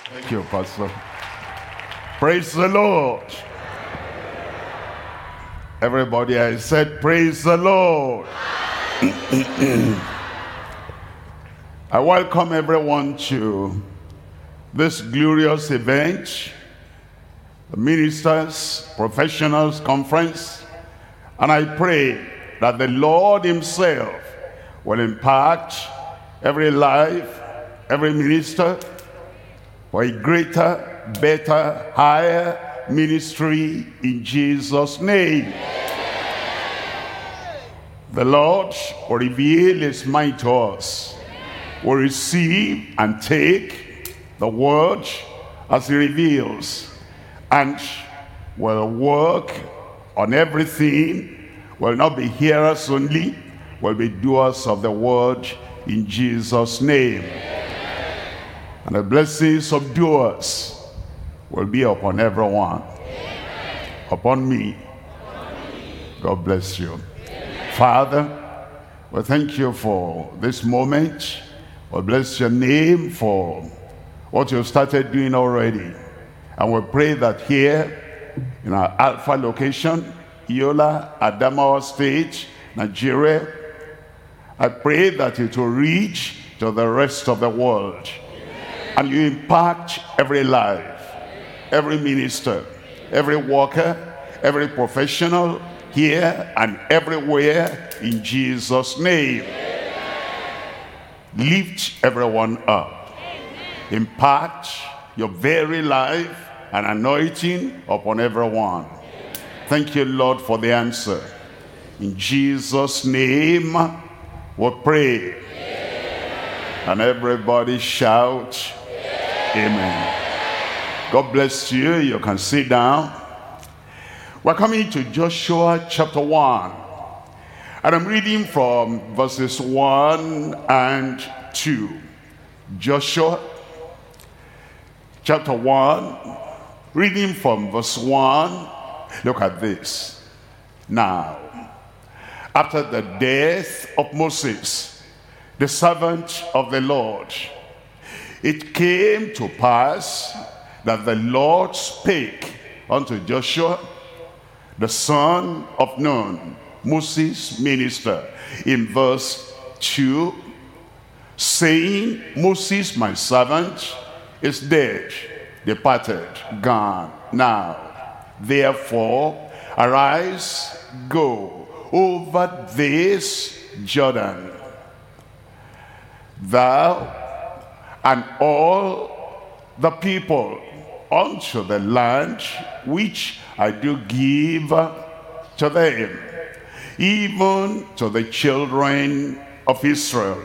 Thank you, Pastor. Praise the Lord. Everybody, I said, praise the Lord. I welcome everyone to this glorious event, the Ministers, Professionals Conference, and I pray that the Lord himself will impact every life, every minister, for a greater, better, higher ministry in Jesus' name. The Lord will reveal his mind to us. We'll receive and take the word as he reveals, and will work on everything. Will not be hearers only, will be doers of the word in Jesus' name. And the blessings of doers will be upon everyone. Amen. Upon me. God bless you. Amen. Father, we thank you for this moment. We bless your name for what you've started doing already. And we pray that here in our Alpha location, Yola, Adamawa State, Nigeria, I pray that it will reach to the rest of the world. And you impact every life, every minister, every worker, every professional here and everywhere in Jesus' name. Lift everyone up. Impact your very life and anointing upon everyone. Thank you, Lord, for the answer. In Jesus' name we pray. And everybody shout, amen. God bless you. You can sit down. We're coming to Joshua chapter 1. And I'm reading from verses 1 and 2. Joshua chapter 1, reading from verse 1. Look at this. Now, after the death of Moses, the servant of the Lord, it came to pass that the Lord spake unto Joshua, the son of Nun, Moses' minister, in verse 2, saying, Moses my servant is dead, departed, gone. Now, therefore, arise, go over this Jordan, thou and all the people unto the land which I do give to them, even to the children of Israel.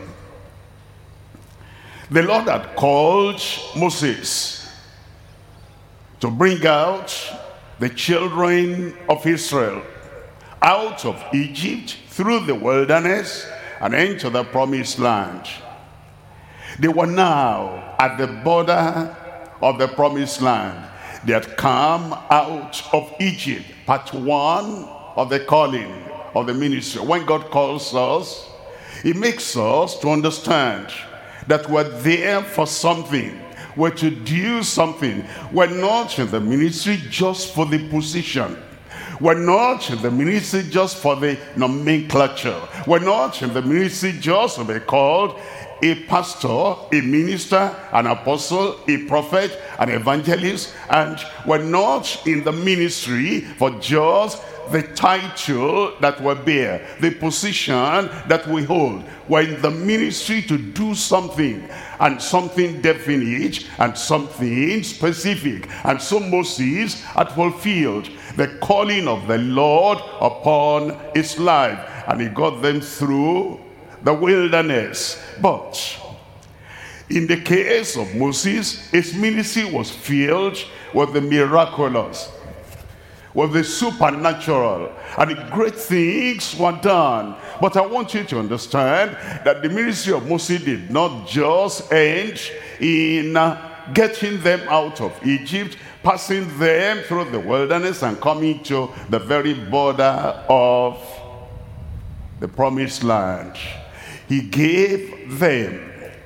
The Lord had called Moses to bring out the children of Israel out of Egypt through the wilderness and into the promised land. They were now at the border of the promised land. They had come out of Egypt. Part 1 of the calling of the ministry. When God calls us, he makes us to understand that we're there for something. We're to do something. We're not in the ministry just for the position. We're not in the ministry just for the nomenclature. We're not in the ministry just to be called a pastor, a minister, an apostle, a prophet, an evangelist. And we're not in the ministry for just the title that we bear, the position that we hold. We're in the ministry to do something, and something definite, and something specific. And so Moses had fulfilled the calling of the Lord upon his life, and he got them through the wilderness. But in the case of Moses, his ministry was filled with the miraculous, with the supernatural, and the great things were done. But I want you to understand that the ministry of Moses did not just end in getting them out of Egypt, passing them through the wilderness and coming to the very border of the promised land. He gave them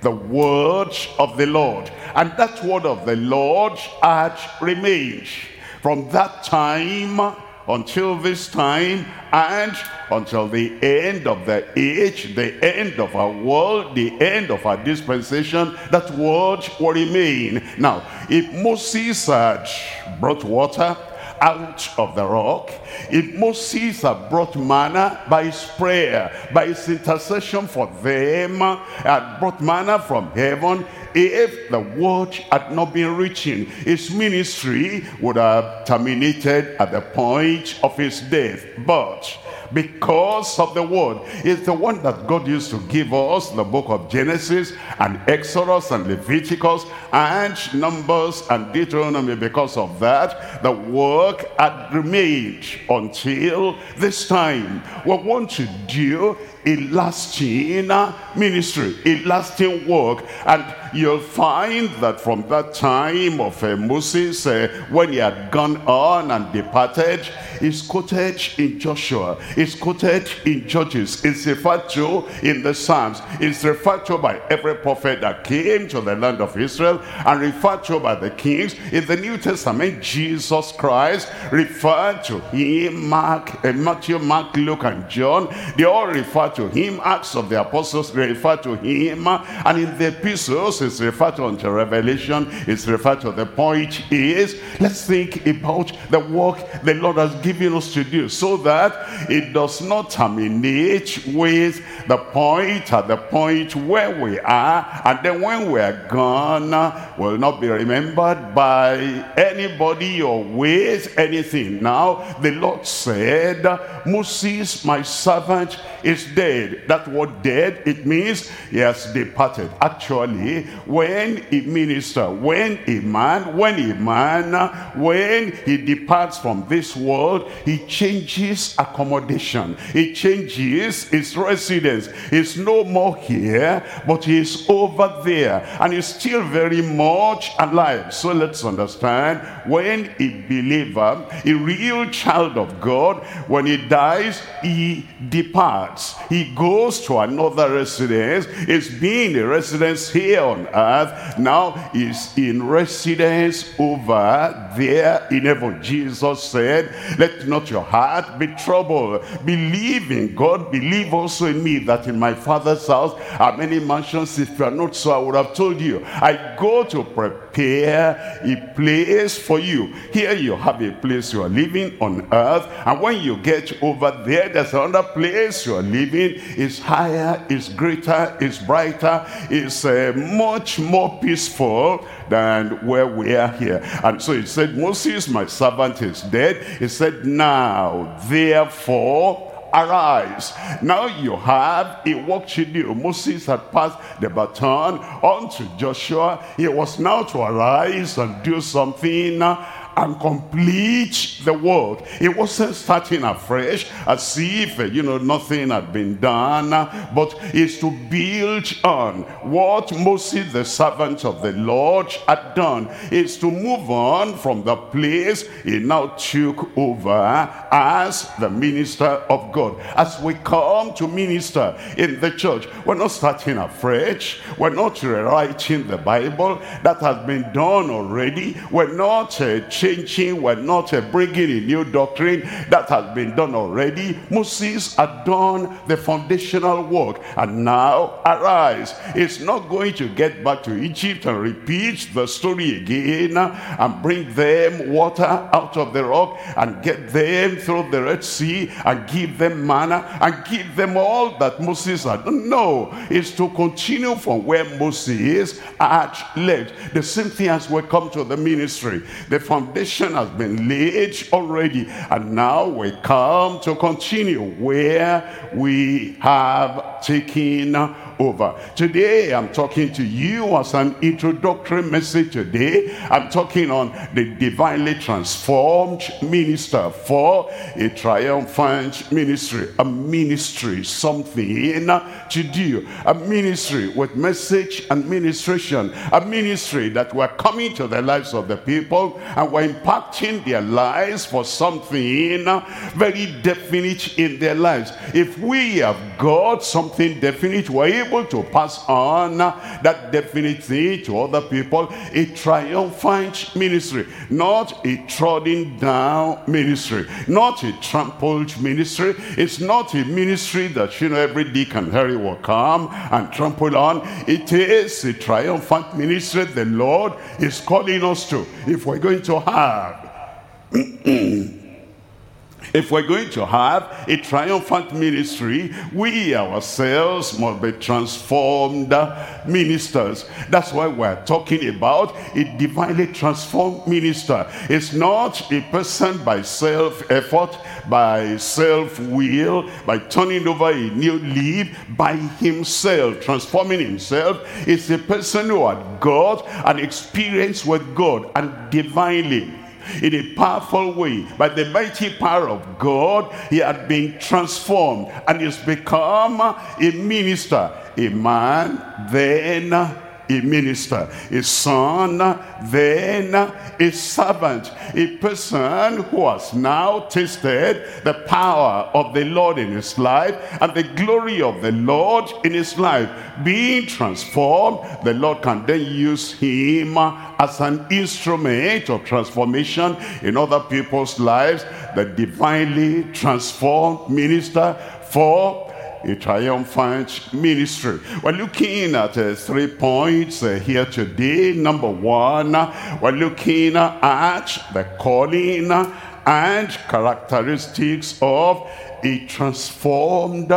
the word of the Lord. And that word of the Lord had remained from that time until this time, and until the end of the age, the end of our world, the end of our dispensation, that word will remain. Now, if Moses had brought water out of the rock, if Moses had brought manna by his prayer, by his intercession for them, had brought manna from heaven, if the word had not been reaching, his ministry would have terminated at the point of his death. But because of the word, it's the one that God used to give us the book of Genesis and Exodus and Leviticus and Numbers and Deuteronomy. Because of that, the work had remained until this time. We want to do a lasting ministry, a lasting work. And you'll find that from that time of Moses, when he had gone on and departed, it's quoted in Joshua, it's quoted in Judges, it's referred to in the Psalms, it's referred to by every prophet that came to the land of Israel, and referred to by the kings. In the New Testament, Jesus Christ referred to him, Matthew, Mark, Luke, and John, they all refer to him. Acts of the Apostles refer to him, and in the epistles it's referred to until Revelation, it's referred to. The point is, let's think about the work the Lord has given us to do, so that it does not terminate with the point, at the point where we are, and then when we are gone, will not be remembered by anybody or with anything. Now the Lord said, Moses my servant is dead. That word dead, it means he has departed. Actually, when a minister, when he departs from this world, he changes accommodation, he changes his residence. He's no more here, but he's over there, and he's still very much alive. So let's understand, when a believer, a real child of God, when he dies, he departs, he goes to another residence. It's being a residence here on earth, now he's in residence over there in heaven. Jesus said, let not your heart be troubled, believe in God, believe also in me, that in my Father's house are many mansions. If you are not so, I would have told you. I go to prepare a place for you. Here you have a place you are living on earth, and when you get over there, there's another place you are living. It's higher, it's greater, it's brighter, it's much more peaceful than where we are here. And so he said, Moses my servant is dead. He said, now therefore arise. Now you have a work to do. Moses had passed the baton on to Joshua. He was now to arise and do something and complete the work. It wasn't starting afresh as if nothing had been done, but it's to build on what Moses the servant of the Lord had done. It's to move on from the place he now took over as the minister of God. As we come to minister in the church, we're not starting afresh, we're not rewriting the Bible. That has been done already. We're not changing, we're not bringing a new doctrine. That has been done already. Moses had done the foundational work, and now arise. It's not going to get back to Egypt and repeat the story again and bring them water out of the rock and get them through the Red Sea and give them manna and give them all that Moses had done. No, it's to continue from where Moses had left. The same thing as we come to the ministry. The foundation has been laid already, and now we come to continue where we have taken over. Today I'm talking to you as an introductory message. Today I'm talking on the divinely transformed minister for a triumphant ministry. A ministry, something to do. A ministry with message and ministration. A ministry that we're coming to the lives of the people and we're impacting their lives for something very definite in their lives. If we have got something definite, we're able to pass on that definite thing to other people. A triumphant ministry, not a trodden down ministry, not a trampled ministry. It's not a ministry that, every Dick and Harry will come and trample on. It is a triumphant ministry the Lord is calling us to. If we're going to have If we're going to have a triumphant ministry, we ourselves must be transformed ministers. That's why we're talking about a divinely transformed minister. It's not a person by self-effort, by self-will, by turning over a new leaf, by himself, transforming himself. It's a person who had got an experience with God and divinely, in a powerful way, by the mighty power of God, he had been transformed and has become a minister, a man, then a minister, a son, then a servant, a person who has now tasted the power of the Lord in his life and the glory of the Lord in his life. Being transformed, the Lord can then use him as an instrument of transformation in other people's lives. The divinely transformed minister for a triumphant ministry. We're looking at 3 points here today. Number one, we're looking at the calling and characteristics of a transformed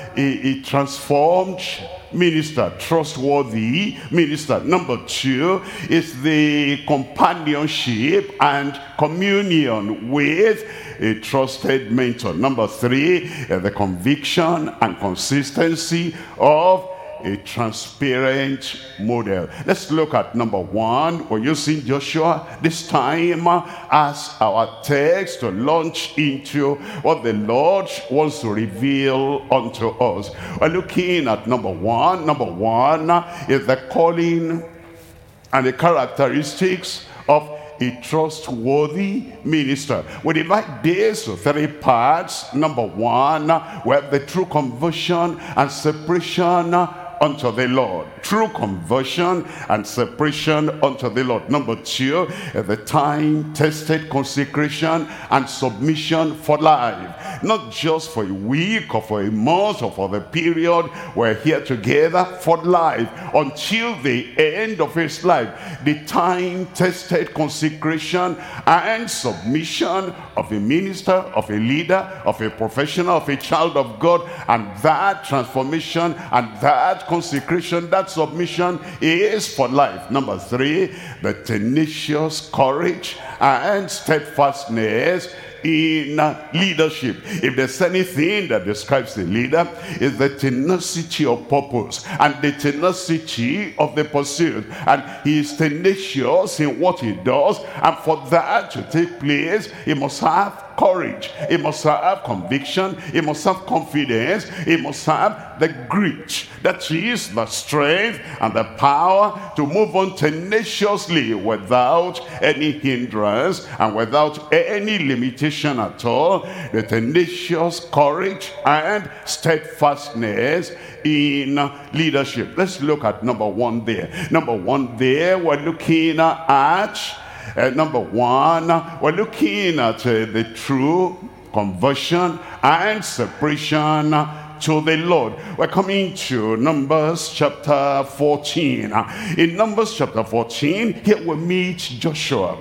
minister, trustworthy minister. Number two is the companionship and communion with a trusted mentor. Number three, the conviction and consistency of a transparent model. Let's look at number one. We're using Joshua this time as our text to launch into what the Lord wants to reveal unto us. We're looking at number one. Number one is the calling and the characteristics of a trustworthy minister. We divide this to 3 parts. Number one, we have the true conversion and separation unto the Lord. True conversion and separation unto the Lord. Number two, the time-tested consecration and submission for life. Not just for a week or for a month or for the period we're here together, for life, until the end of his life. The time-tested consecration and submission of a minister, of a leader, of a professional, of a child of God, and that transformation and that consecration, that submission is for life. Number three, the tenacious courage and steadfastness in leadership. If there's anything that describes the leader, is the tenacity of purpose and the tenacity of the pursuit. And he is tenacious in what he does, and for that to take place, he must have courage, he must have conviction, he must have confidence, he must have the grit, that is the strength and the power to move on tenaciously without any hindrance and without any limitation at all. The tenacious courage and steadfastness in leadership. Let's look at number one there. Number one there, we're looking at number one, we're looking at the true conversion and separation to the Lord. We're coming to Numbers chapter 14. In Numbers chapter 14, here we meet Joshua.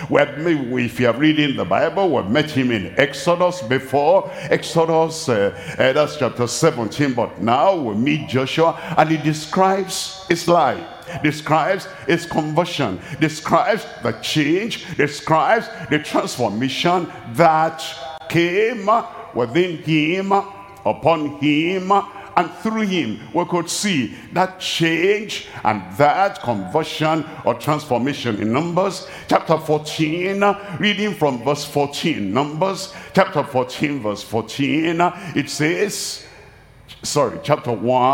If you are reading the Bible, we've met him in Exodus before. Exodus, that's chapter 17. But now we meet Joshua, and he describes his life, describes his conversion, describes the change, describes the transformation that came within him, upon him, and through him. We could see that change and that conversion or transformation in Numbers chapter 14, reading from verse 14. Numbers chapter 14 verse 14, it says, chapter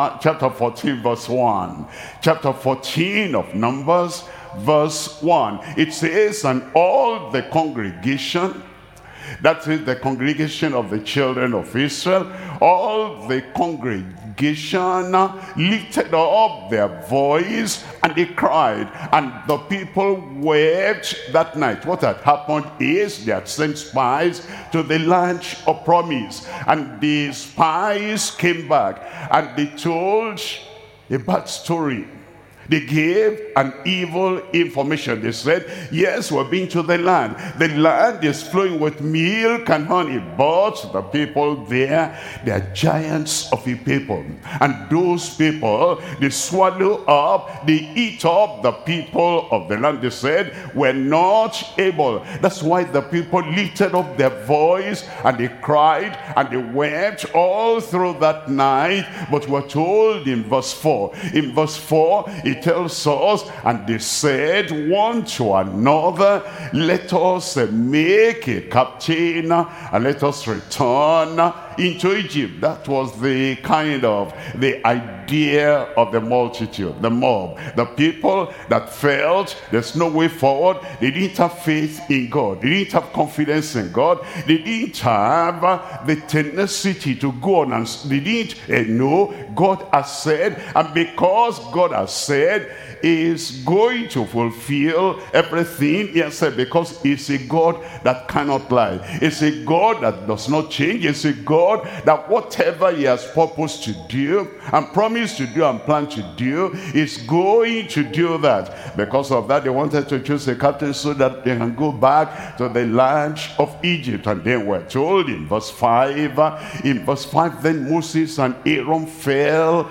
14 verse 1. Chapter 14 of Numbers verse 1. It says, and all the congregation, that is the congregation of the children of Israel, all the congregation congregation lifted up their voice and they cried, and the people wept that night. What had happened is they had sent spies to the land of promise, and the spies came back and they told a bad story. They gave an evil information. They said, yes, we're being to the land. The land is flowing with milk and honey. But the people there, they are giants of a people. And those people, they swallow up, they eat up the people of the land. They said, we're not able. That's why the people lifted up their voice and they cried and they wept all through that night. But we're told in verse 4. In verse 4, it tells us, and they said one to another, let us make a captain and let us return into Egypt. That was the kind of the idea of the multitude, the mob, the people that felt there's no way forward. They didn't have faith in God, they didn't have confidence in God, they didn't have the tenacity to go on, and they didn't know God has said, and because God has said is going to fulfill everything he has said, because he's a God that cannot lie. It's a God that does not change. It's a God that whatever he has purposed to do and promised to do and planned to do is going to do that. Because of that, they wanted to choose a captain so that they can go back to the land of Egypt. And then we're told in verse 5, then Moses and Aaron fell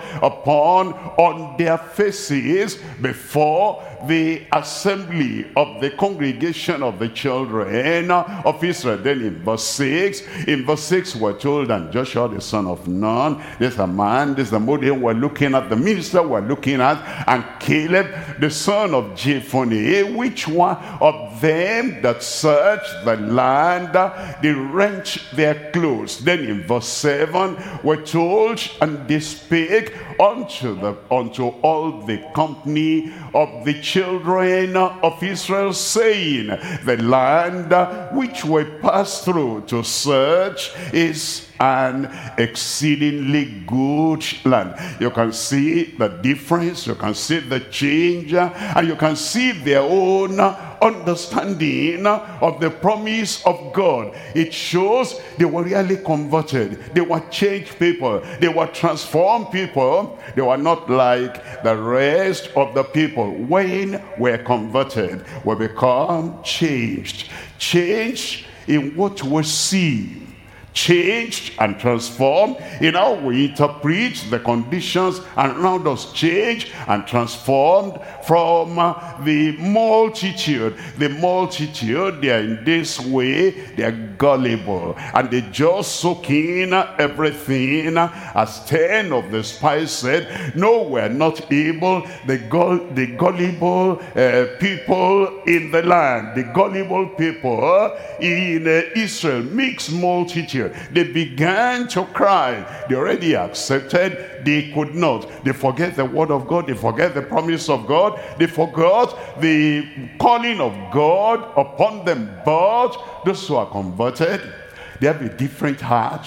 on their faces before the assembly of the congregation of the children of Israel. Then in verse 6 we're told, and Joshua the son of Nun, there's a man, there's the model we're looking at, the minister we're looking at, and Caleb the son of Jephunneh, which one of them that searched the land, they rent their clothes. Then in verse 7 we're told, and they spake unto all the company of the children of Israel, saying, the land which we passed through to search is an exceedingly good land. You can see the difference, you can see the change, and you can see their own understanding of the promise of God. It shows they were really converted. They were changed people. They were transformed people. They were not like the rest of the people. When we're converted, we become changed. Changed in what we see. Changed and transformed in how we interpret the conditions around us. Changed and transformed from the multitude. The multitude, they are in this way, they are gullible, and they just soak in everything. As 10 of the spies said, no, we're not able. The gullible people in the land, the gullible people in Israel, mixed multitude, they began to cry. They already accepted, they could not. They forget the word of God, they forget the promise of God, they forgot the calling of God upon them. But those who are converted, they have a different heart,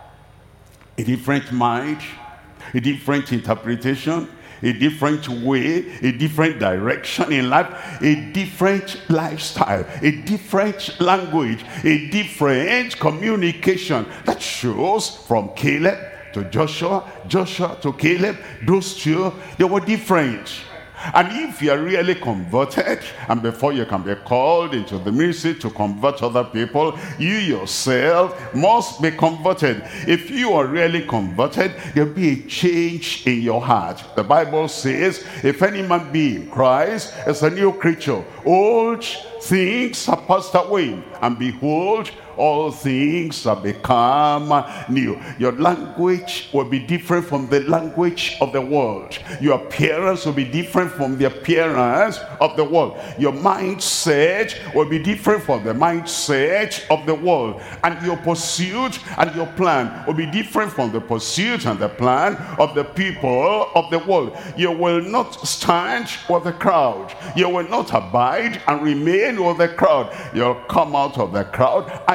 a different mind, a different interpretation, a different way, a different direction in life, a different lifestyle, a different language, a different communication. That shows from Caleb to Joshua, Joshua to Caleb, those two, they were different. And if you are really converted, and before you can be called into the ministry to convert other people, you yourself must be converted. If you are really converted, there'll be a change in your heart. The Bible says, if any man be in Christ, is a new creature. Old things are passed away, and behold, all things have become new. Your language will be different from the language of the world. Your appearance will be different from the appearance of the world. Your mindset will be different from the mindset of the world. And your pursuit and your plan will be different from the pursuit and the plan of the people of the world. You will not stand with the crowd. You will not abide and remain with the crowd. You'll come out of the crowd and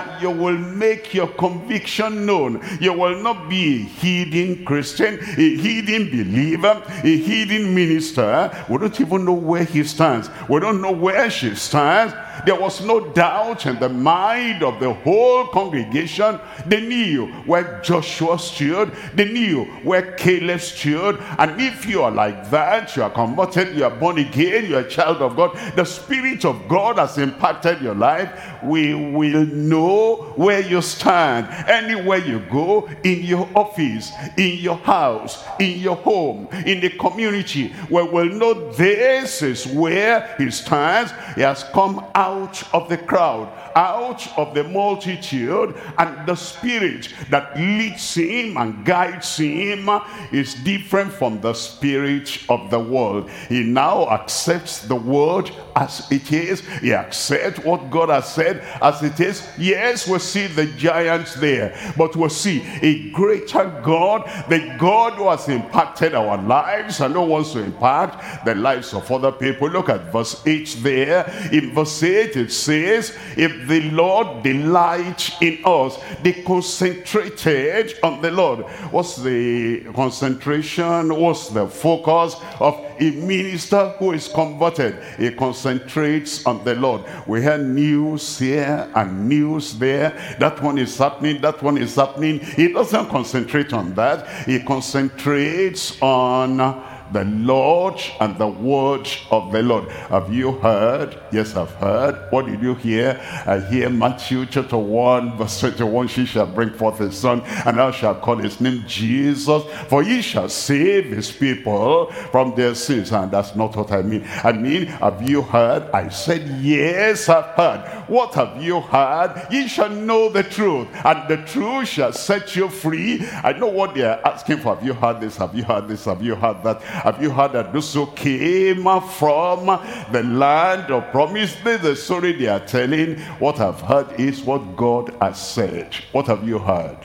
and you will make your conviction known. You will not be a hidden Christian, a hidden believer, a hidden minister. We don't even know where he stands. We don't know where she stands. There was no doubt in the mind of the whole congregation. They knew where Joshua stood. They knew where Caleb stood. And if you are like that, you are converted, you are born again, you are a child of God, the Spirit of God has impacted your life, we will know where you stand. Anywhere you go, in your office, in your house, in your home, in the community, we will know this is where he stands. He has come out of the crowd, out of the multitude, and the Spirit that leads him and guides him is different from the spirit of the world. He now accepts the word as it is. He accepts what God has said as it is. Yes, we see the giants there, but we see a greater God, the God who has impacted our lives and who wants to impact the lives of other people. Look at verse 8 there. In verse 8 it says, if the Lord delights in us. They concentrated on the Lord. What's the concentration? What's the focus of a minister who is converted? He concentrates on the Lord. We hear news here and news there. That one is happening, that one is happening. He doesn't concentrate on that. He concentrates on the Lord and the word of the Lord. Have you heard? Yes, I've heard. What did you hear? I hear Matthew chapter 1 verse 21. She shall bring forth a son, and thou shalt call his name Jesus, for he shall save his people from their sins. And that's not what I mean. I mean, have you heard? I said, yes, I've heard. What have you heard? Ye shall know the truth, and the truth shall set you free. I know what they are asking for. Have you heard this? Have you heard this? Have you heard that? Have you heard that those who came from the land of promise? This is the story they are telling. What I've heard is what God has said. What have you heard?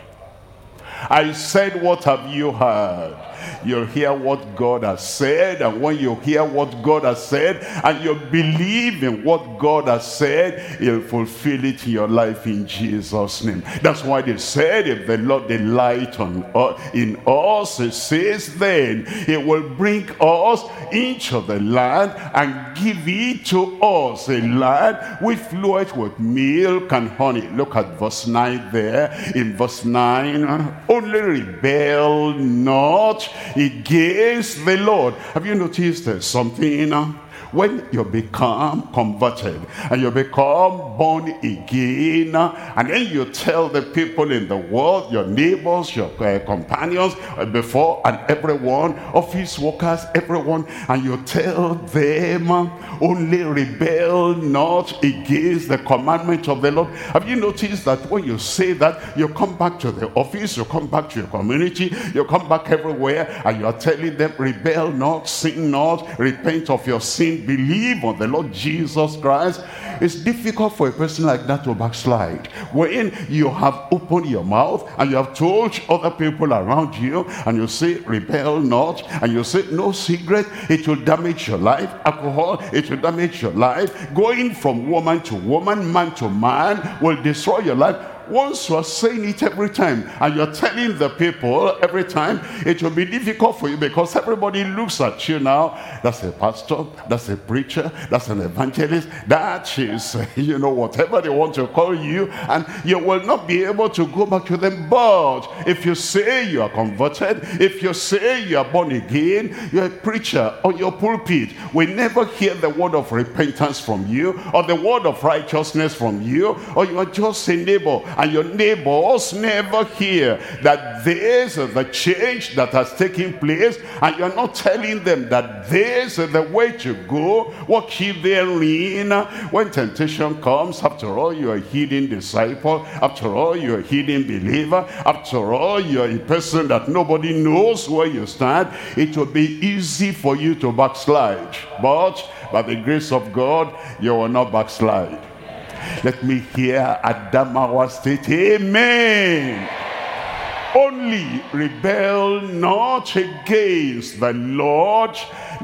I said, what have you heard? You'll hear what God has said, and when you hear what God has said and you believe in what God has said, he'll fulfill it in your life in Jesus' name. That's why they said, if the Lord delight in us, it says, then he will bring us into the land and give it to us, a land which floweth with milk and honey. Look at verse 9 there. In verse 9, only rebel not against the Lord. Have you noticed there's something? When you become converted and you become born again, and then you tell the people in the world, your neighbors, your companions, before and everyone, office workers, everyone, and you tell them, only rebel not against the commandment of the Lord. Have you noticed that when you say that, you come back to the office, you come back to your community, you come back everywhere, and you are telling them, rebel not, sin not, repent of your sin, believe on the Lord Jesus Christ. It's difficult for a person like that to backslide. When you have opened your mouth and you have told other people around you, and you say, rebel not, and you say, no cigarette, it will damage your life. Alcohol, it will damage your life. Going from woman to woman, man to man will destroy your life. Once you are saying it every time and you're telling the people every time, it will be difficult for you, because everybody looks at you now. That's a pastor, that's a preacher, that's an evangelist, that is, whatever they want to call you, and you will not be able to go back to them. But if you say you are converted, if you say you are born again, you're a preacher on your pulpit, we never hear the word of repentance from you, or the word of righteousness from you, or you are just a neighbor, and your neighbors never hear that this is the change that has taken place, and you're not telling them that this is the way to go. Walk ye therein. When temptation comes, after all, you're a hidden disciple. After all, you're a hidden believer. After all, you're a person that nobody knows where you stand. It will be easy for you to backslide, but by the grace of God, you will not backslide. Let me hear Adamawa state, amen. Only rebel not against the Lord,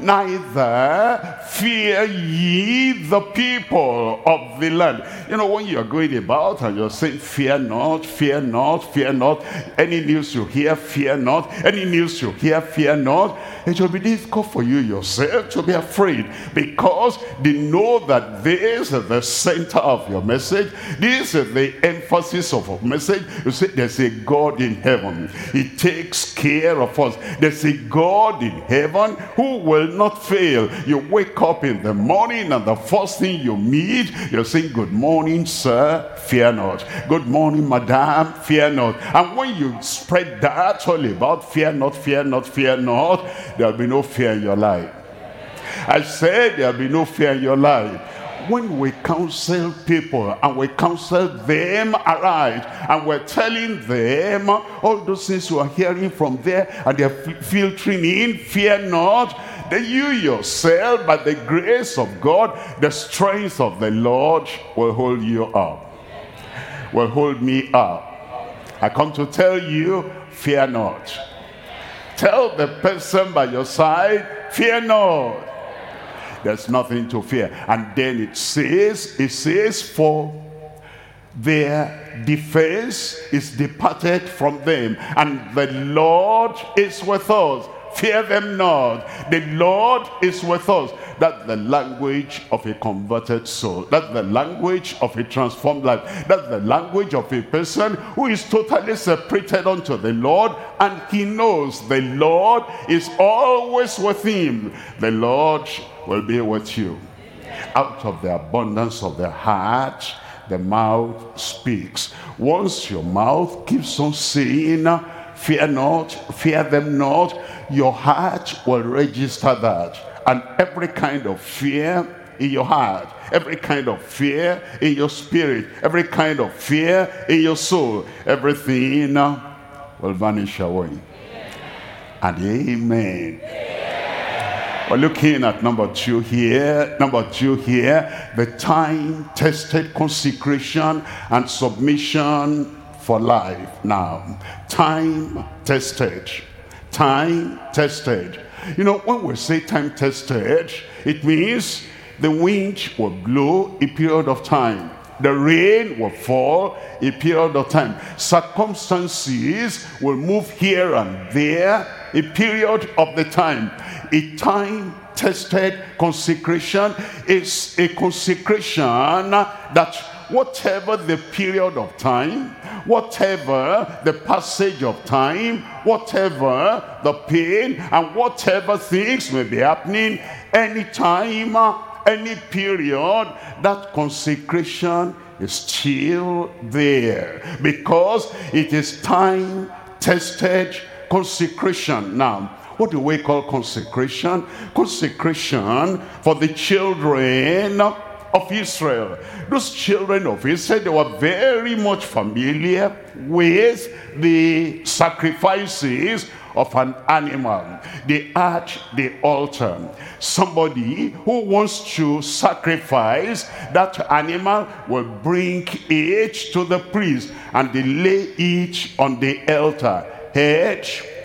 neither fear ye the people of the land. You know, when you're going about and you're saying, fear not, fear not, fear not. Any news you hear, fear not. Any news you hear, fear not. It will be difficult for you yourself to be afraid, because they know that this is the center of your message. This is the emphasis of a message. You say, there's a God in heaven. He takes care of us. There's a God in heaven who will not fail. You wake up in the morning and the first thing you meet, you're saying, good morning, sir, fear not. Good morning, madam, fear not. And when you spread that all about fear not, fear not, fear not, there'll be no fear in your life. I said there'll be no fear in your life. When we counsel people and we counsel them aright, and we're telling them all those things you are hearing from there and they're filtering in, fear not, then you yourself, by the grace of God, the strength of the Lord will hold you up, will hold me up. I come to tell you, fear not. Tell the person by your side, fear not. There's nothing to fear. And then it says, for their defense is departed from them, and the Lord is with us. Fear them not. The Lord is with us. That's the language of a converted soul. That's the language of a transformed life. That's the language of a person who is totally separated unto the Lord, and he knows the Lord is always with him. The Lord will be with you. Out of the abundance of the heart, the mouth speaks. Once your mouth keeps on saying, fear not, fear them not, your heart will register that. And every kind of fear in your heart, every kind of fear in your spirit, every kind of fear in your soul, everything will vanish away. And amen. We're looking at number two here. Number two here, the time-tested consecration and submission for life. Now, time-tested. Time-tested. You know, when we say time-tested, it means the wind will blow a period of time. The rain will fall a period of time. Circumstances will move here and there a period of the time. A time-tested consecration is a consecration that whatever the period of time, whatever the passage of time, whatever the pain, and whatever things may be happening, anytime, any period, that consecration is still there, because it is time-tested consecration. Now, what do we call consecration? Consecration for the children of Israel. Those children of Israel, they were very much familiar with the sacrifices of an animal. They had the altar. Somebody who wants to sacrifice that animal will bring it to the priest, and they lay it on the altar. Head,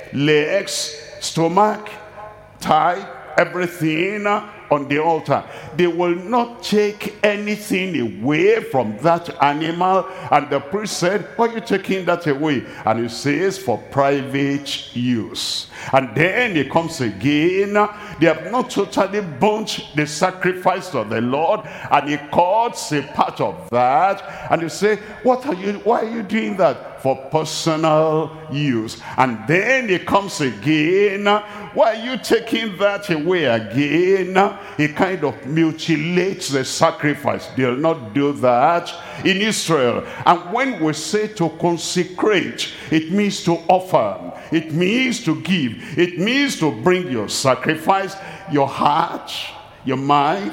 legs, stomach, thigh, everything on the altar. They will not take anything away from that animal. And the priest said, why are you taking that away? And he says, for private use. And then he comes again. They have not totally burnt the sacrifice of the Lord, and he cuts a part of that, and he say, why are you doing that? For personal use. And then he comes again. Why are you taking that away again? He kind of mutilates the sacrifice. They'll not do that in Israel. And when we say to consecrate, it means to offer. It means to give. It means to bring your sacrifice, your heart, your mind,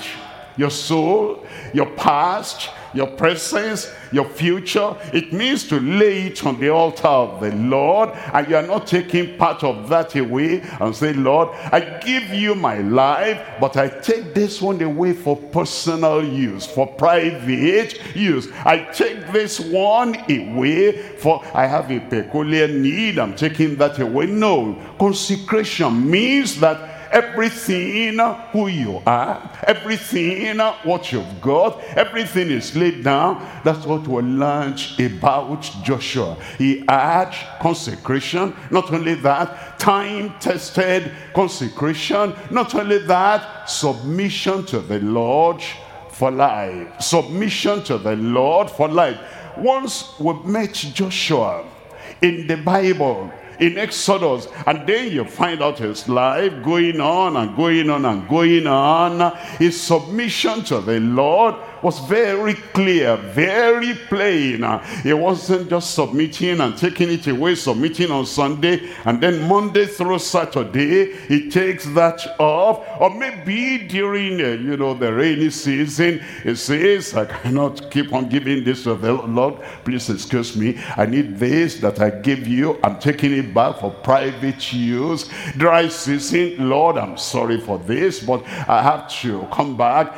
your soul, your past, your presence, your future. It means to lay it on the altar of the Lord, and you are not taking part of that away and say, Lord, I give you my life, but I take this one away for personal use, for private use. I take this one away for I have a peculiar need, I'm taking that away. No, consecration means that everything who you are, everything what you've got, everything is laid down. That's what we learned about Joshua. He had consecration. Not only that, time-tested consecration. Not only that, submission to the Lord for life. Submission to the Lord for life. Once we met Joshua in the Bible, in Exodus, and then you find out his life going on and going on and going on. His submission to the Lord was very clear, very plain. He wasn't just submitting and taking it away, submitting on Sunday, and then Monday through Saturday he takes that off. Or maybe during the rainy season he says, I cannot keep on giving this to the Lord, please excuse me, I need this that I give you, I'm taking it back for private use. Dry season, Lord, I'm sorry for this, but I have to come back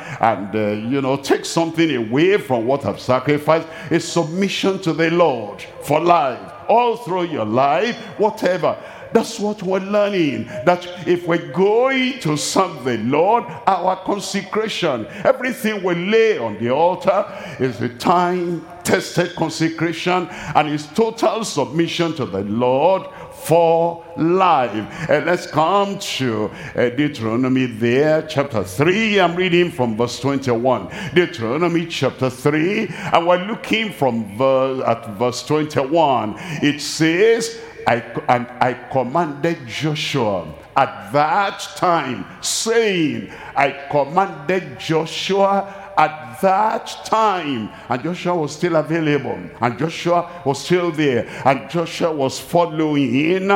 and take something away from what I've sacrificed. Is submission to the Lord for life, all through your life, whatever. That's what we're learning, that if we're going to serve the Lord, our consecration, everything we lay on the altar is a time-tested consecration, and is total submission to the Lord for life. Let's come to Deuteronomy there, chapter 3. I'm reading from verse 21. Deuteronomy chapter 3, and we're looking from verse 21. It says, I commanded Joshua at that time, saying, I commanded Joshua at that time. And Joshua was still available, and Joshua was still there, and Joshua was following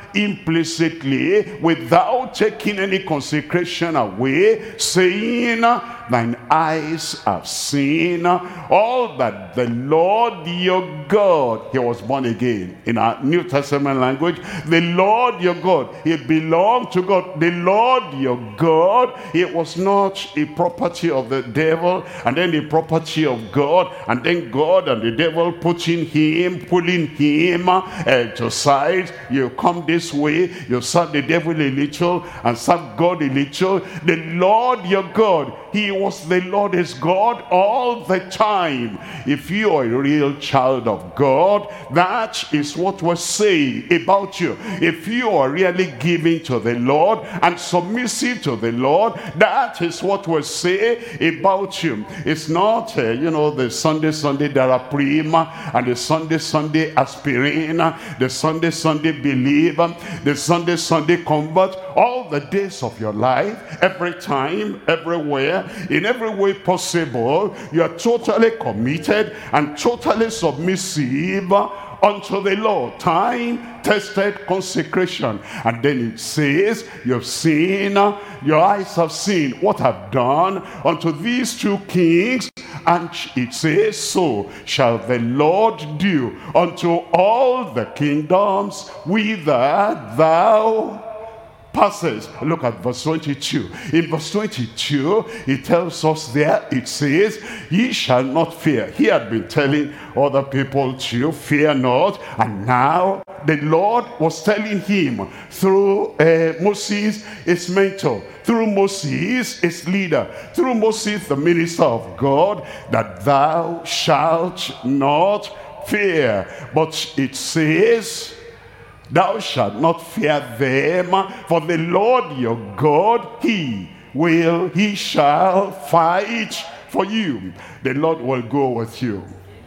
implicitly without taking any consecration away, saying, thine eyes have seen all that the Lord your God, he was born again in our New Testament language, the Lord your God, he belonged to God. The Lord your God, it was not a property of the devil and then the property of God, and then God and the devil pulling him to sides. You come this way, you serve the devil a little and serve God a little. The Lord your God, he was the Lord is God all the time. If you are a real child of God, that is what we're saying about you. If you are really giving to the Lord and submissive to the Lord, that is what we're saying about you. It's not, the Sunday Daraprim and the Sunday aspirin, the Sunday believer, the Sunday convert. All the days of your life, every time, everywhere, in every way possible, you are totally committed and totally submissive unto the Lord. Time-tested consecration. And then it says, you've seen, your eyes have seen what I've done unto these two kings. And it says, so shall the Lord do unto all the kingdoms whither thou passes. Look at verse 22. In verse 22, it tells us there, it says, ye shall not fear. He had been telling other people to fear not, and now the Lord was telling him through Moses, his mentor, through Moses, his leader, through Moses, the minister of God, that thou shalt not fear. But it says, thou shalt not fear them, for the Lord your God, he shall fight for you. The Lord will go with you.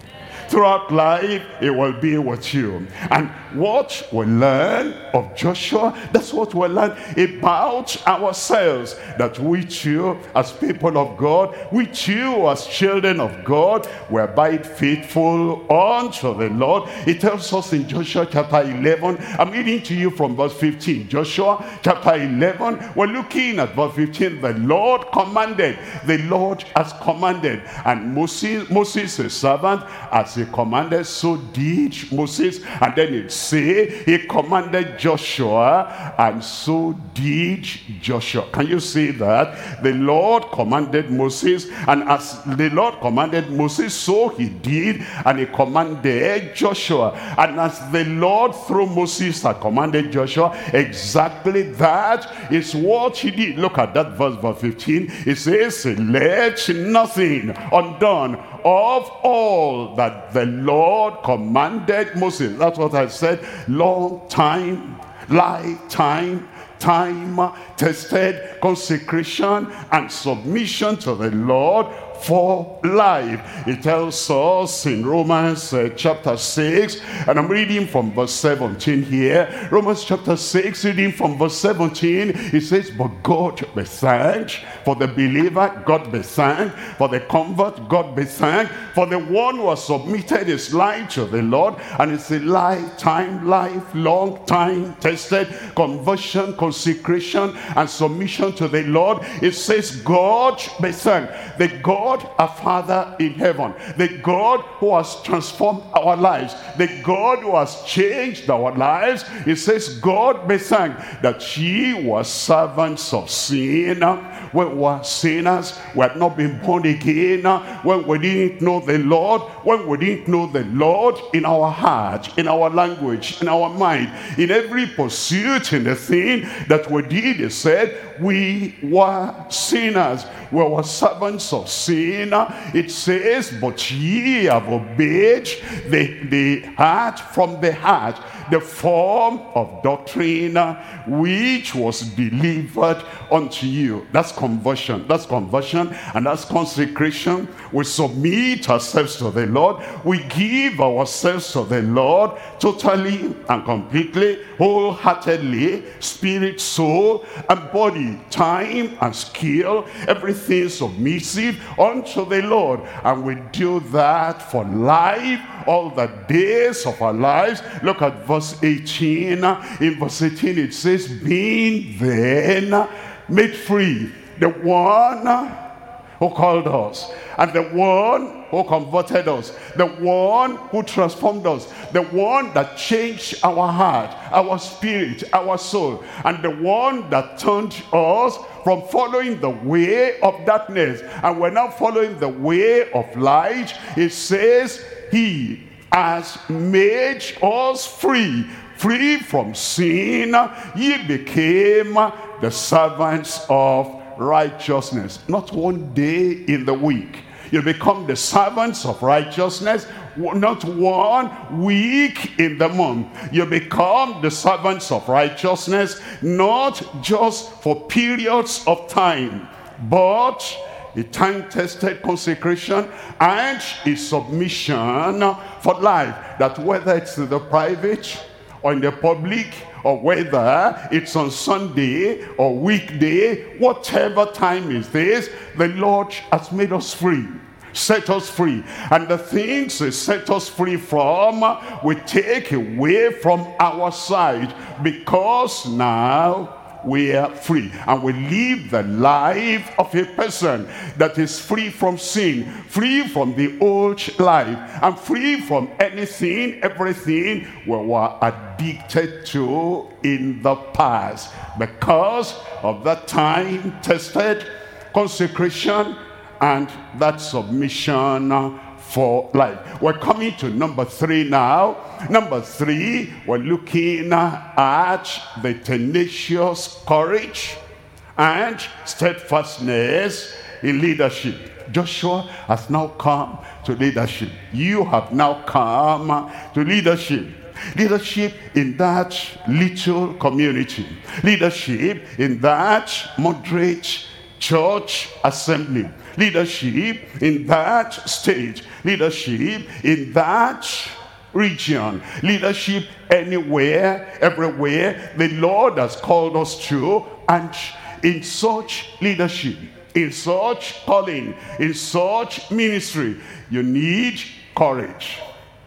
Throughout life, he will be with you. And what we learn of Joshua, that's what we learn about ourselves, that we too, as people of God, we too, as children of God, will abide faithful unto the Lord. It tells us in Joshua chapter 11, I'm reading to you from verse 15. Joshua chapter 11, we're looking at verse 15. The Lord commanded, the Lord has commanded, and Moses his servant, as he commanded, so did Moses. And then it say he commanded Joshua, and so did Joshua. Can you see that? The Lord commanded Moses, and as the Lord commanded Moses, so he did, and he commanded Joshua. And as the Lord through Moses had commanded Joshua, exactly that is what he did. Look at that verse 15. It says, let nothing undone of all that the Lord commanded Moses. That's what I said. Long time, lifetime, time tested consecration and submission to the Lord for life. It tells us in Romans chapter 6, and I'm reading from verse 17 here. Romans chapter 6, reading from verse 17, it says, but God be thanked for the believer, God be thanked for the convert, God be thanked for the one who has submitted his life to the Lord. And it's a lifetime, lifelong time tested conversion, consecration, and submission to the Lord. It says, God be thanked. The God, our Father in heaven, the God who has transformed our lives, the God who has changed our lives. It says, God be thanked that ye were servants of sin. When we were sinners, we had not been born again, when we didn't know the Lord, when we didn't know the Lord in our heart, in our language, in our mind, in every pursuit, in the thing that we did. It said we were sinners, we were servants of sin. It says, but ye have obeyed the heart from the heart, the form of doctrine which was delivered unto you. That's conversion. That's conversion, and that's consecration. We submit ourselves to the Lord. We give ourselves to the Lord totally and completely, wholeheartedly, spirit, soul, and body, time and skill, everything submissive unto the Lord. And we do that for life, all the days of our lives. Look at verse 18. In verse 18 it says, being then made free, the one who called us, and the one who converted us, the one who transformed us, the one that changed our heart, our spirit, our soul, and the one that turned us from following the way of darkness, and we're now following the way of light. It says he has made us free from sin. Ye became the servants of righteousness. Not one day in the week. You become the servants of righteousness. Not 1 week in the month. You become the servants of righteousness, not just for periods of time, but a time-tested consecration and a submission for life. That whether it's in the private or in the public, or whether it's on Sunday or weekday, whatever time is this, the Lord has made us free, set us free. And the things he set us free from, we take away from our side, because now we are free, and we live the life of a person that is free from sin, free from the old life, and free from anything, everything we were addicted to in the past, because of that time tested consecration and that submission for life. We're coming to number 3 now. Number 3, we're looking at the tenacious courage and steadfastness in leadership. Joshua has now come to leadership. You have now come to leadership. Leadership in that little community. Leadership in that moderate church assembly. leadership in that state, leadership in that region, leadership anywhere, everywhere the Lord has called us to. And in such leadership, in such calling, in such ministry, you need courage.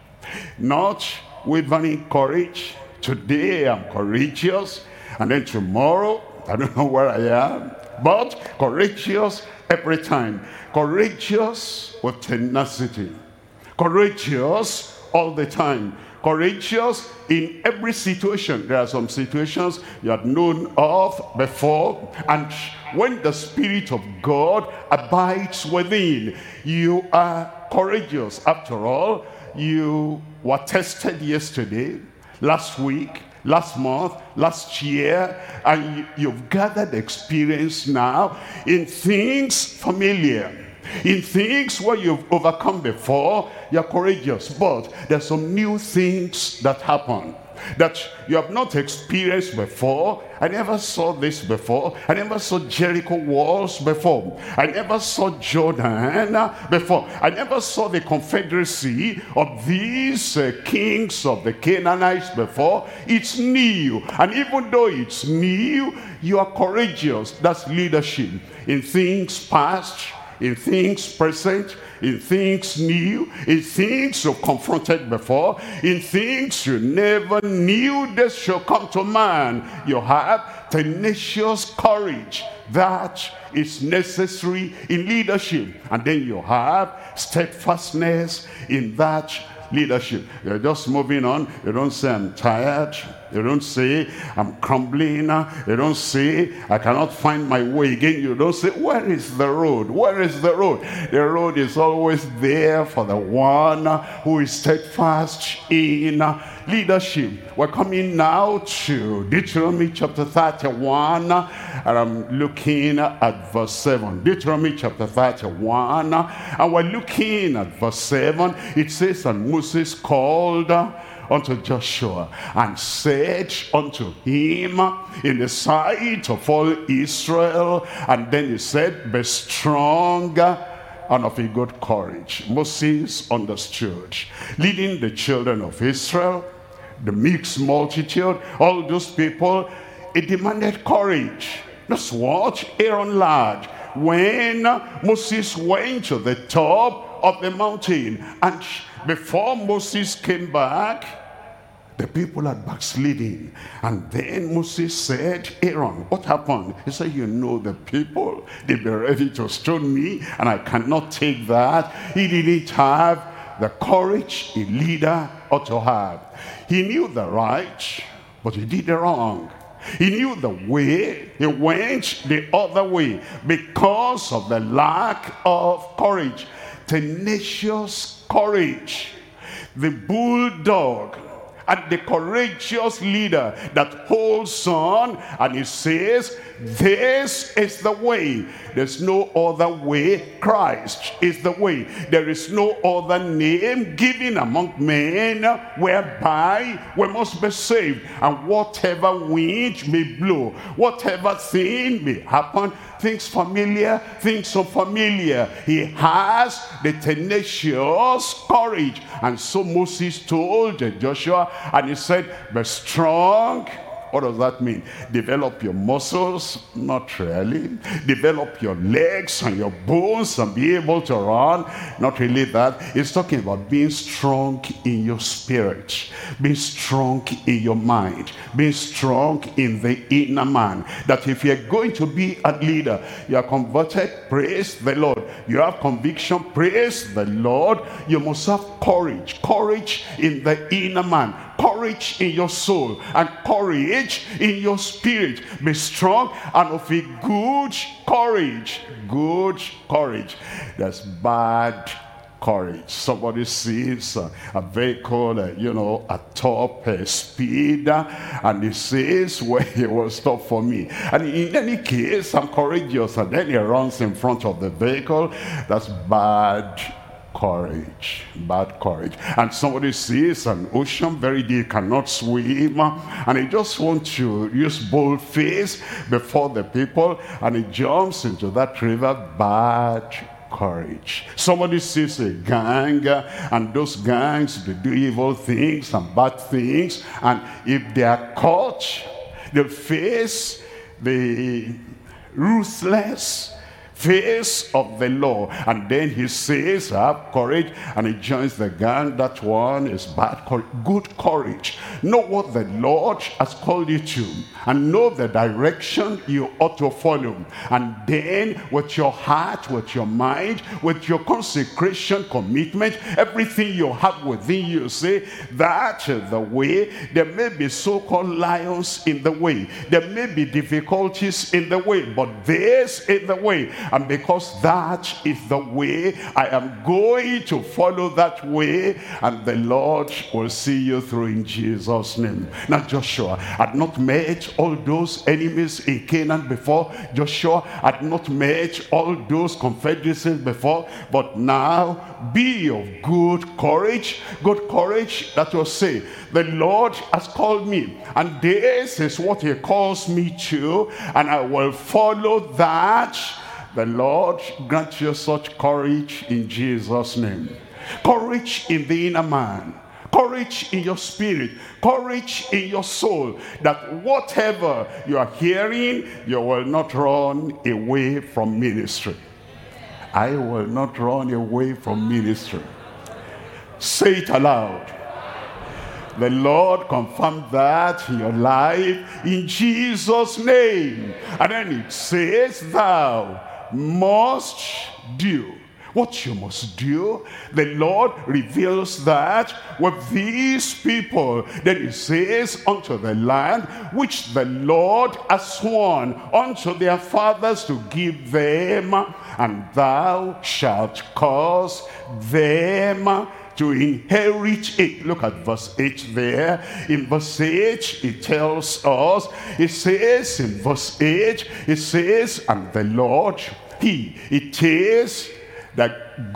Not wavering courage. Today I'm courageous, and then tomorrow I don't know where I am. But courageous every time. Courageous with tenacity. Courageous all the time. Courageous in every situation. There are some situations you had known of before, and when the Spirit of God abides within, you are courageous. After all, you were tested yesterday, last week, last month, last year, and you've gathered experience now in things familiar. In things where you've overcome before, you're courageous. But there's some new things that happen that you have not experienced before. I never saw this before. I never saw Jericho walls before. I never saw Jordan before. I never saw the confederacy of these kings of the Canaanites before. It's new. And even though it's new, you are courageous. That's leadership. In things past, in things present, in things new, in things you've confronted before, in things you never knew this shall come to man. You have tenacious courage that is necessary in leadership. And then you have steadfastness in that leadership. You're just moving on. You don't say I'm tired. You don't say I'm crumbling. You don't say I cannot find my way again. You don't say where is the road? Where is the road? The road is always there for the one who is steadfast in leadership. We're coming now to Deuteronomy chapter 31, and I'm looking at verse 7. Deuteronomy chapter 31, and we're looking at verse 7. It says, and Moses called unto Joshua and said unto him in the sight of all Israel, and then he said, be strong and of a good courage. Moses understood, leading the children of Israel, the mixed multitude, all those people, it demanded courage. That's what Aaron learned when Moses went to the top of the mountain. And before Moses came back, the people had backslidden. And then Moses said, Aaron, what happened? He said, you know the people, they'll be ready to stone me, and I cannot take that. He didn't have the courage a leader ought to have. He knew the right, but he did the wrong. He knew the way, he went the other way because of the lack of courage. Tenacious courage. The bulldog and the courageous leader that holds on, and he says, this is the way. There's no other way. Christ is the way. There is no other name given among men whereby we must be saved. And whatever wind may blow, whatever thing may happen, things familiar, things unfamiliar, he has the tenacious courage. And so Moses told Joshua, and he said, be strong. What does that mean? Develop your muscles? Not really. Develop your legs and your bones and be able to run? Not really that. It's talking about being strong in your spirit, being strong in your mind, being strong in the inner man. That if you're going to be a leader, you are converted, praise the Lord. You have conviction, praise the Lord. You must have courage. Courage in the inner man. Courage in your soul and courage in your spirit. Be strong and of a good courage. Good courage. There's bad courage. Somebody sees a vehicle, at top speed, and he says, well, he will stop for me. And in any case, I'm courageous, and then he runs in front of the vehicle. That's bad courage. Bad courage. And somebody sees an ocean very deep, cannot swim, and he just wants to use bold face before the people, and he jumps into that river. Bad courage. Somebody sees a gang, and those gangs, they do evil things and bad things, and if they are caught, they'll face the ruthless face of the law. And then he says, have courage, and he joins the gang. That one is bad courage. Good courage. Know what the Lord has called you to, and know the direction you ought to follow. And then with your heart, with your mind, with your consecration, commitment, everything you have within you, say, that's the way. There may be so-called lions in the way. There may be difficulties in the way, but this is the way. And because that is the way, I am going to follow that way, and the Lord will see you through in Jesus' name. Now Joshua had not met all those enemies in Canaan before. Joshua had not met all those confederacies before, but now be of good courage that will say, the Lord has called me, and this is what he calls me to, and I will follow that. The Lord grant you such courage in Jesus' name. Courage in the inner man. Courage in your spirit. Courage in your soul. That whatever you are hearing, you will not run away from ministry. I will not run away from ministry. Say it aloud. The Lord confirmed that in your life in Jesus' name. And then it says, thou must do what you must do. The Lord reveals that with these people. Then he says, unto the land which the Lord has sworn unto their fathers to give them, and thou shalt cause them to inherit it. Look at verse 8 there. In verse 8, it tells us, it says in verse 8, it says, and the Lord, it is that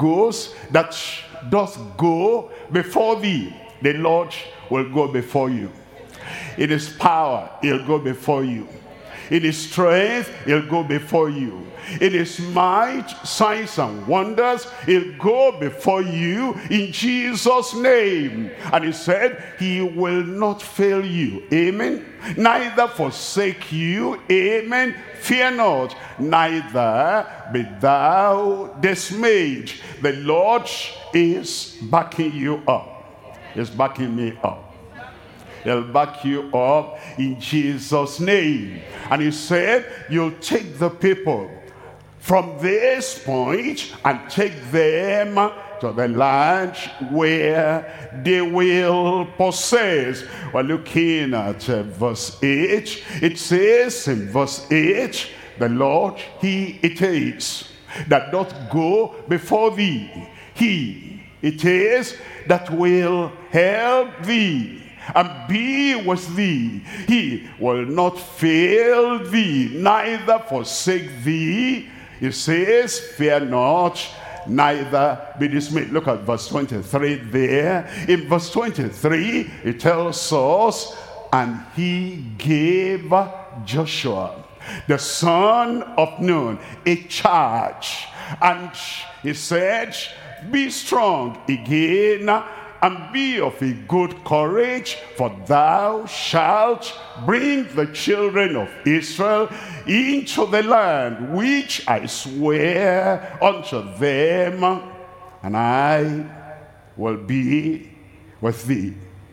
doth go before thee. The Lord will go before you. In his power, he'll go before you. In his strength, he'll go before you. In his might, signs and wonders, he'll go before you in Jesus' name. And he said, he will not fail you. Amen. Neither forsake you. Amen. Fear not, neither be thou dismayed. The Lord is backing you up. He's backing me up. He'll back you up in Jesus' name. And he said, you'll take the people from this point and take them to the land where they will possess. We're looking at verse 8. It says in verse 8, the Lord, he it is that doth go before thee. He it is that will help thee and be with thee. He will not fail thee, neither forsake thee. He says, fear not, neither be dismayed. Look at verse 23 there. In verse 23, it tells us, and he gave Joshua, the son of Nun, a charge. And he said, be strong again, and be of a good courage, for thou shalt bring the children of Israel into the land which I swear unto them, and I will be with thee.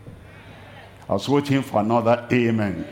I was waiting for another amen.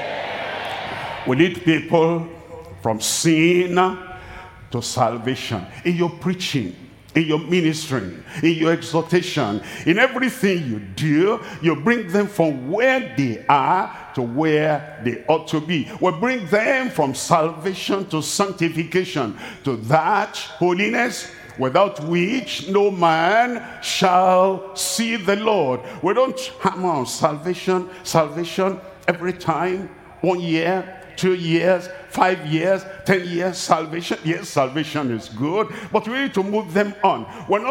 We need people from sin to salvation. In your preaching, in your ministry, in your exhortation, in everything you do, you bring them from where they are to where they ought to be. We bring them from salvation to sanctification, to that holiness without which no man shall see the Lord. We don't hammer on salvation every time, 1 year, 2 years, 5 years, 10 years, salvation. Yes, salvation is good, but we need to move them on. We're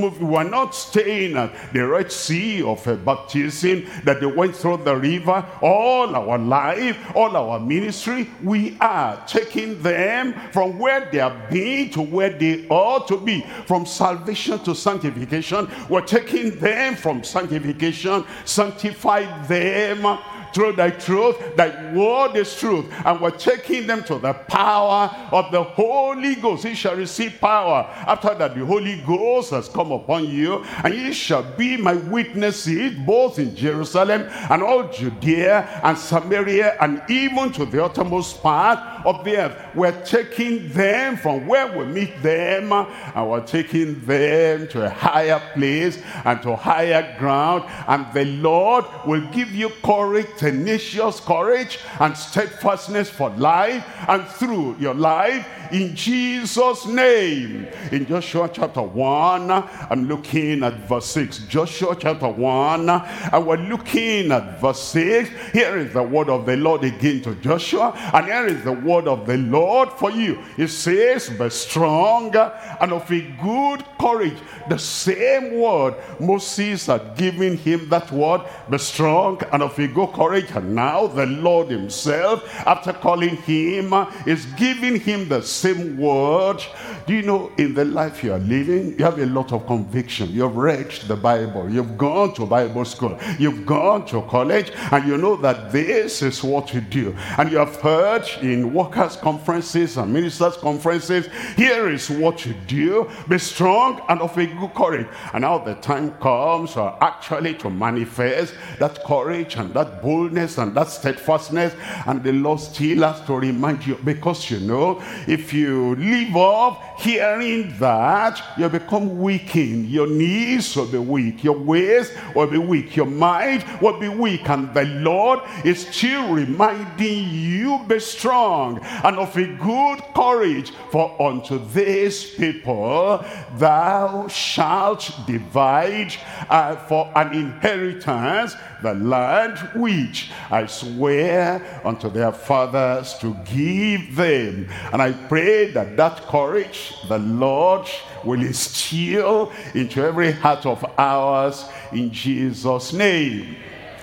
not staying at the Red Sea of baptism that they went through the river all our life, all our ministry. We are taking them from where they have been to where they ought to be, from salvation to sanctification. We're taking them from sanctification, sanctify them through thy truth. Thy word is truth. And we're taking them to the power of the Holy Ghost. You shall receive power after that the Holy Ghost has come upon you, and ye shall be my witnesses both in Jerusalem and all Judea and Samaria and even to the uttermost part of the earth. We're taking them from where we meet them, and we're taking them to a higher place and to higher ground. And the Lord will give you courage, tenacious courage and steadfastness for life and through your life, in Jesus' name. In Joshua chapter 1, I'm looking at verse 6. Joshua chapter 1, and we're looking at verse 6. Here is the word of the Lord again to Joshua, and here is the word of the Lord for you. It says, be strong and of a good courage. The same word Moses had given him, that word, be strong and of a good courage. And now the Lord himself, after calling him, is giving him the same word. Do you know, in the life you are living, you have a lot of conviction. You've read the Bible, you've gone to Bible school, you've gone to college, and you know that this is what you do. And you have heard in workers' conferences and ministers' conferences, here is what you do. Be strong and of a good courage. And now the time comes actually to manifest that courage and that boldness and that steadfastness. And the Lord still has to remind you, because you know, if you leave off hearing that, you become weakened. Your knees will be weak, your waist will be weak, your mind will be weak. And the Lord is still reminding you, be strong and of a good courage, for unto this people thou shalt divide for an inheritance the land which I swear unto their fathers to give them. And I pray that that courage the Lord will instill into every heart of ours, in Jesus' name.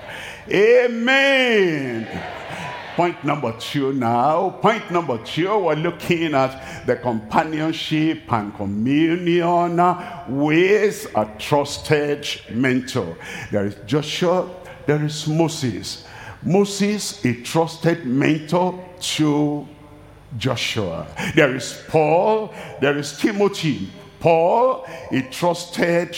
Amen. Point number 2 now. Point number 2, we're looking at the companionship and communion with a trusted mentor. There is Joshua, there is Moses. Moses, a trusted mentor to Joshua. There is Paul, there is Timothy. Paul, a trusted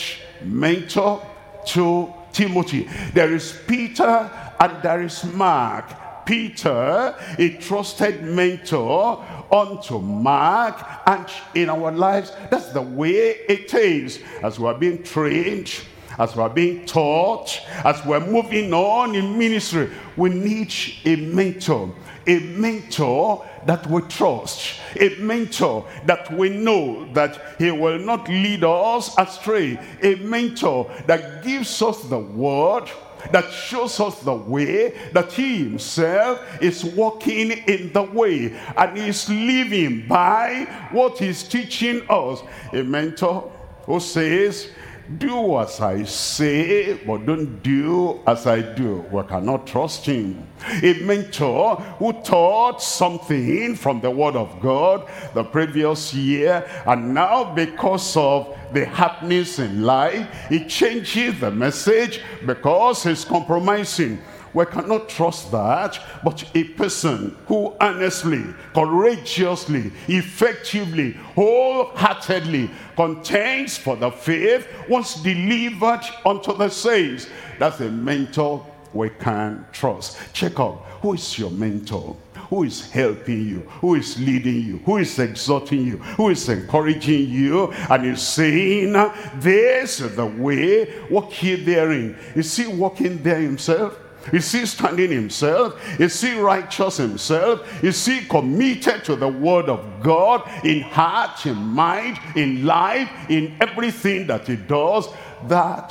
mentor to Timothy. There is Peter and there is Mark. Peter, a trusted mentor unto Mark. And in our lives, that's the way it is. As we are being trained, as we are being taught, as we're moving on in ministry, we need a mentor. A mentor that we trust, a mentor that we know that he will not lead us astray, a mentor that gives us the word, that shows us the way, that he himself is walking in the way and is living by what he's teaching us. A mentor who says, do as I say, but don't do as I do. We cannot trust him. A mentor who taught something from the word of God the previous year, and now because of the happenings in life, he changes the message because he's compromising. We cannot trust that. But a person who honestly, courageously, effectively, wholeheartedly contends for the faith once delivered unto the saints, that's a mentor we can trust. Check out, who is your mentor? Who is helping you? Who is leading you? Who is exhorting you? Who is encouraging you? And is saying, this is the way, walk ye therein. Is he walking there himself? Is he standing himself? Is he righteous himself? Is he committed to the word of God in heart, in mind, in life, in everything that he does? That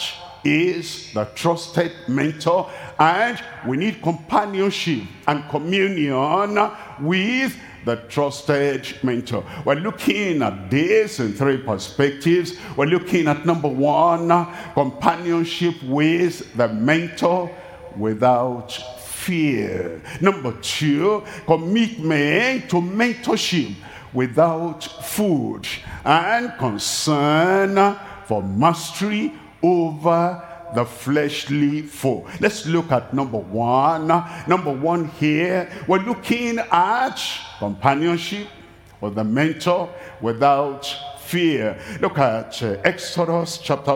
is the trusted mentor, and we need companionship and communion with the trusted mentor. We're looking at this in three perspectives. We're looking at number one, companionship with the mentor without fear. Number two, commitment to mentorship without food, and concern for mastery over the fleshly foe. Let's look at number one. Number one here, we're looking at companionship with the mentor without fear. Look at Exodus chapter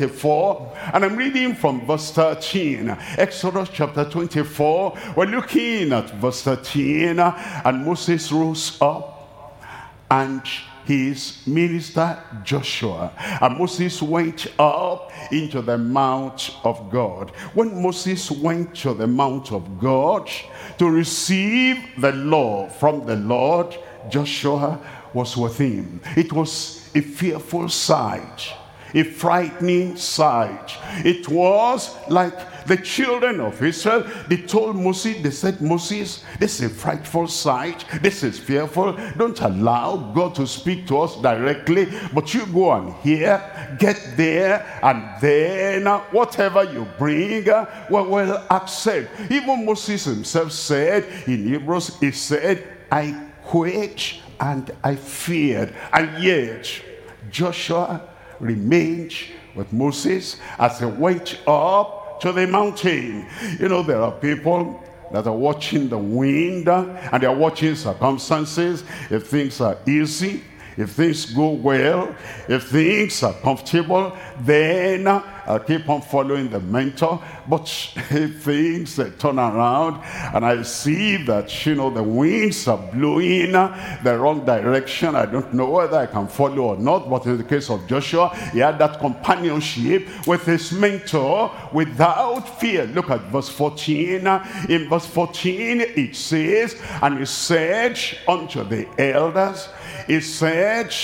24, and I'm reading from verse 13. Exodus chapter 24, we're looking at verse 13, and Moses rose up and his minister Joshua, and Moses went up into the mount of God. When Moses went to the mount of God to receive the law from the Lord, Joshua was with him. It was a fearful sight, a frightening sight. It was like the children of Israel, they told Moses, they said, Moses, this is a frightful sight, this is fearful, don't allow God to speak to us directly, but you go and hear, get there, and then whatever you bring, we will accept. Even Moses himself said, in Hebrews, he said, I quaked and I feared, and yet Joshua remained with Moses as he went up to the mountain. You know, there are people that are watching the wind and they are watching circumstances. If things are easy, if things go well, if things are comfortable, then I'll keep on following the mentor. But if things turn around and I see that, you know, the winds are blowing the wrong direction, I don't know whether I can follow or not. But in the case of Joshua, he had that companionship with his mentor without fear. Look at verse 14. In verse 14 it says, and he said unto the elders, he said,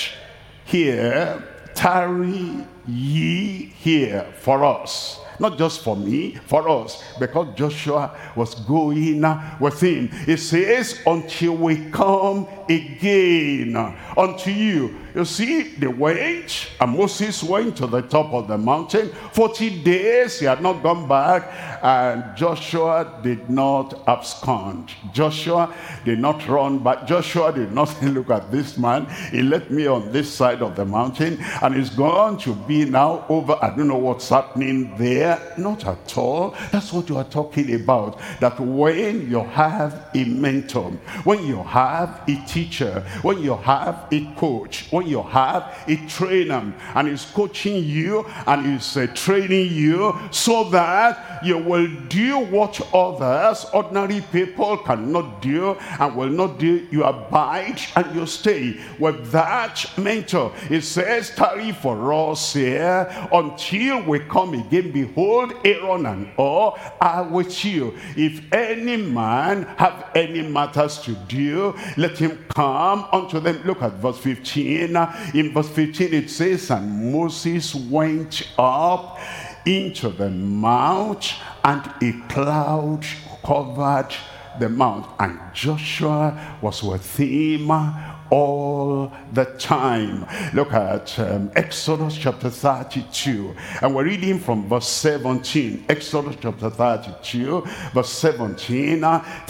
here, tarry ye here for us. Not just for me, for us. Because Joshua was going with him. It says, until we come again unto you. You see, they went, and Moses went to the top of the mountain. 40 days, he had not gone back, and Joshua did not abscond. Joshua did not run back. Joshua did not say, look at this man, he left me on this side of the mountain, and he's going to be now over, I don't know what's happening there. Not at all. That's what you are talking about. That when you have a mentor, when you have a teacher, when you have a coach, when you have a trainer, and he's coaching you and he's training you so that you will do what others, ordinary people, cannot do and will not do, you abide and you stay with that mentor. It says, tarry for us here until we come again. Behold, Aaron and Hur are with you. If any man have any matters to do, let him come unto them. Look at verse 15. In verse 15 it says, and Moses went up into the mount, and a cloud covered the mount, and Joshua was with him all the time. Look at Exodus chapter 32, and we're reading from verse 17. Exodus chapter 32 verse 17.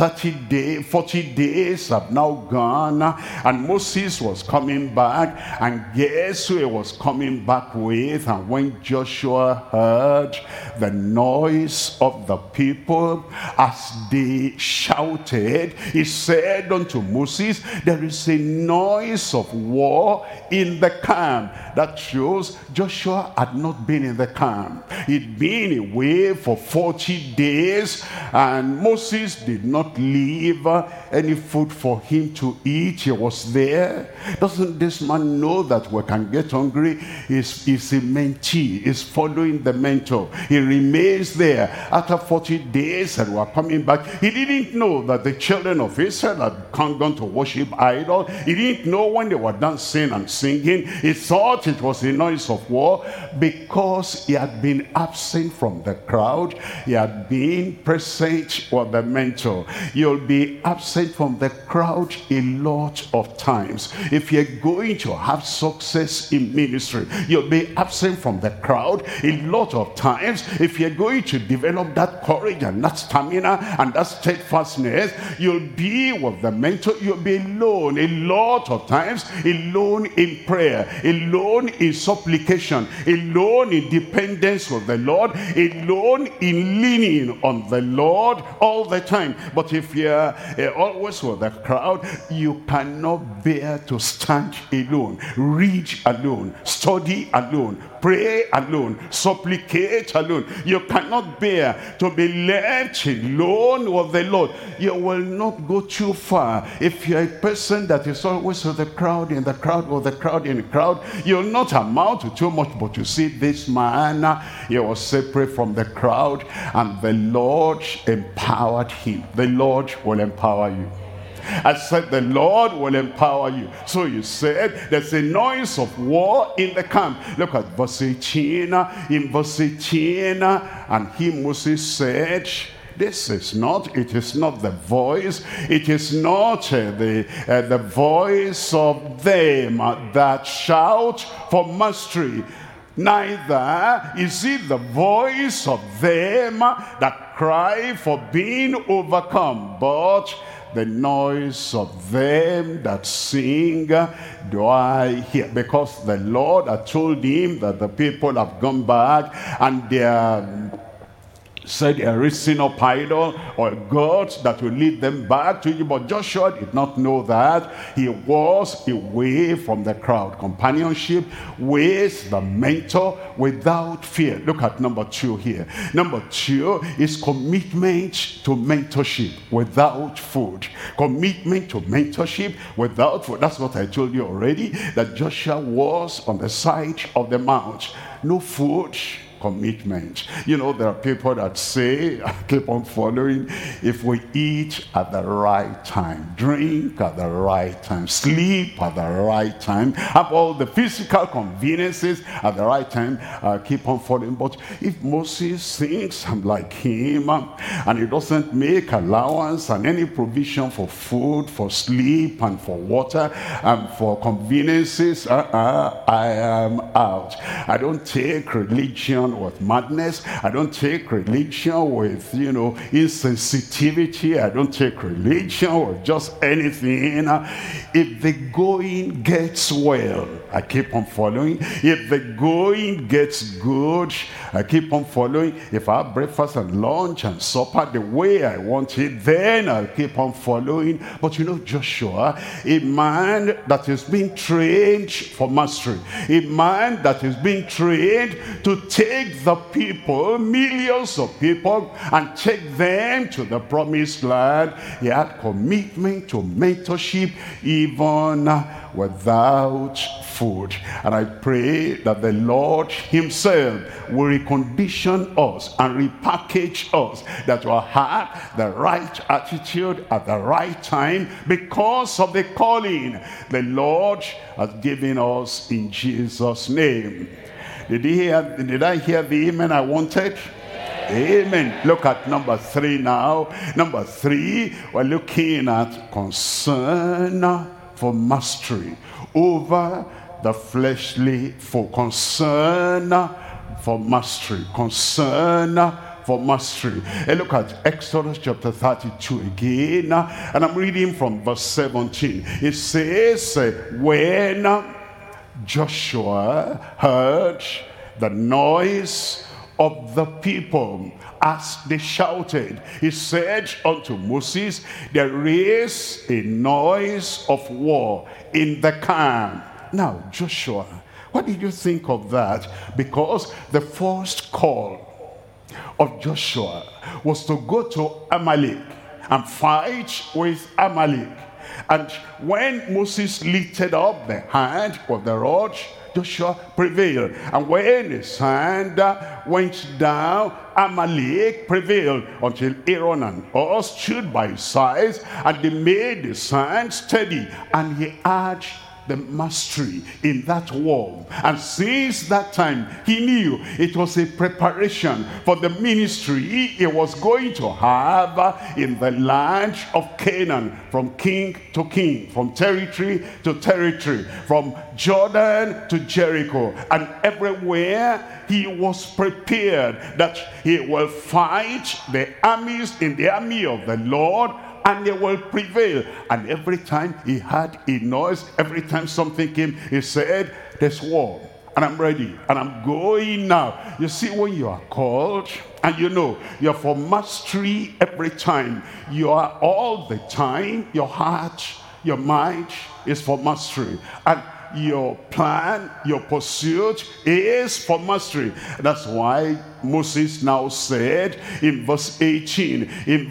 40 days have now gone, and Moses was coming back, and guess who he was coming back with? And when Joshua heard the noise of the people as they shouted, he said unto Moses, there is a noise of war in the camp. That shows Joshua had not been in the camp. He'd been away for 40 days, and Moses did not leave any food for him to eat. He was there. Doesn't this man know that we can get hungry? He's a mentee. He's following the mentor. He remains there. After 40 days and we're coming back, he didn't know that the children of Israel had gone to worship idol. He didn't know when they were dancing and singing. He thought it was the noise of war because he had been absent from the crowd. He had been present with the mentor. You'll be absent from the crowd a lot of times. If you're going to have success in ministry, you'll be absent from the crowd a lot of times. If you're going to develop that courage and that stamina and that steadfastness, you'll be with the mentor. You'll be alone a lot of times, alone in prayer, alone in supplication, alone in dependence with the Lord, alone in leaning on the Lord all the time. But if you're always with the crowd, you cannot bear to stand alone, read alone, study alone, pray alone, supplicate alone. You cannot bear to be left alone with the Lord. You will not go too far. If you're a person that is always with the crowd, in the crowd, with the crowd, in the crowd, you'll not amount to too much. But you see, this man, he was separate from the crowd, and the Lord empowered him. The Lord will empower you. I said the Lord will empower you. So you said there's a noise of war in the camp. Look at verse 18. In verse 18, and he, Moses, said, it is not the voice, it is not the voice of them that shout for mastery, neither is it the voice of them that cry for being overcome, but the noise of them that sing do I hear. Because the Lord had told him that the people have gone back and they are said they are raising up idol or gods that will lead them back to you. But Joshua did not know that. He was away from the crowd. Companionship with the mentor without fear. Look at number 2 here. Number 2 is commitment to mentorship without food. Commitment to mentorship without food. That's what I told you already, that Joshua was on the side of the mount. No food, commitment. You know, there are people that say, I keep on following, if we eat at the right time, drink at the right time, sleep at the right time, have all the physical conveniences at the right time, keep on following. But if Moses thinks I'm like him, and he doesn't make allowance and any provision for food, for sleep, and for water, and for conveniences, I am out. I don't take religion with madness. I don't take religion with, insensitivity. I don't take religion with just anything. If the going gets well, I keep on following. If the going gets good, I keep on following. If I have breakfast and lunch and supper the way I want it, then I'll keep on following. But Joshua, a man that is being trained for mastery, a man that is being trained to take the people, millions of people, and take them to the promised land. He had commitment to mentorship even without food. And I pray that the Lord himself will recondition us and repackage us, that we'll have the right attitude at the right time because of the calling the Lord has given us in Jesus' name. Did I hear the amen I wanted? Amen. Look at number 3 now. Number 3, we're looking at concern for mastery over the fleshly foe. Concern for mastery. Concern for mastery. And look at Exodus chapter 32 again. And I'm reading from verse 17. It says, when Joshua heard the noise of the people as they shouted, he said unto Moses, there is a noise of war in the camp. Now, Joshua, what did you think of that? Because the first call of Joshua was to go to Amalek and fight with Amalek. And when Moses lifted up the hand of the rod, Joshua prevailed. And when his hand went down, Amalek prevailed until Aaron and Hur stood by his sides, and they made his hand steady, and he had the mastery in that war. And since that time, he knew it was a preparation for the ministry he was going to have in the land of Canaan, from king to king, from territory to territory, from Jordan to Jericho, and everywhere he was prepared that he will fight the armies in the army of the Lord, and they will prevail. And every time he had a noise, every time something came, he said, there's war, and I'm ready, and I'm going now. You see, when you are called, and you know, you're for mastery every time. You are all the time, your heart, your mind is for mastery. And your plan, your pursuit is for mastery. That's why Moses now said in verse 18,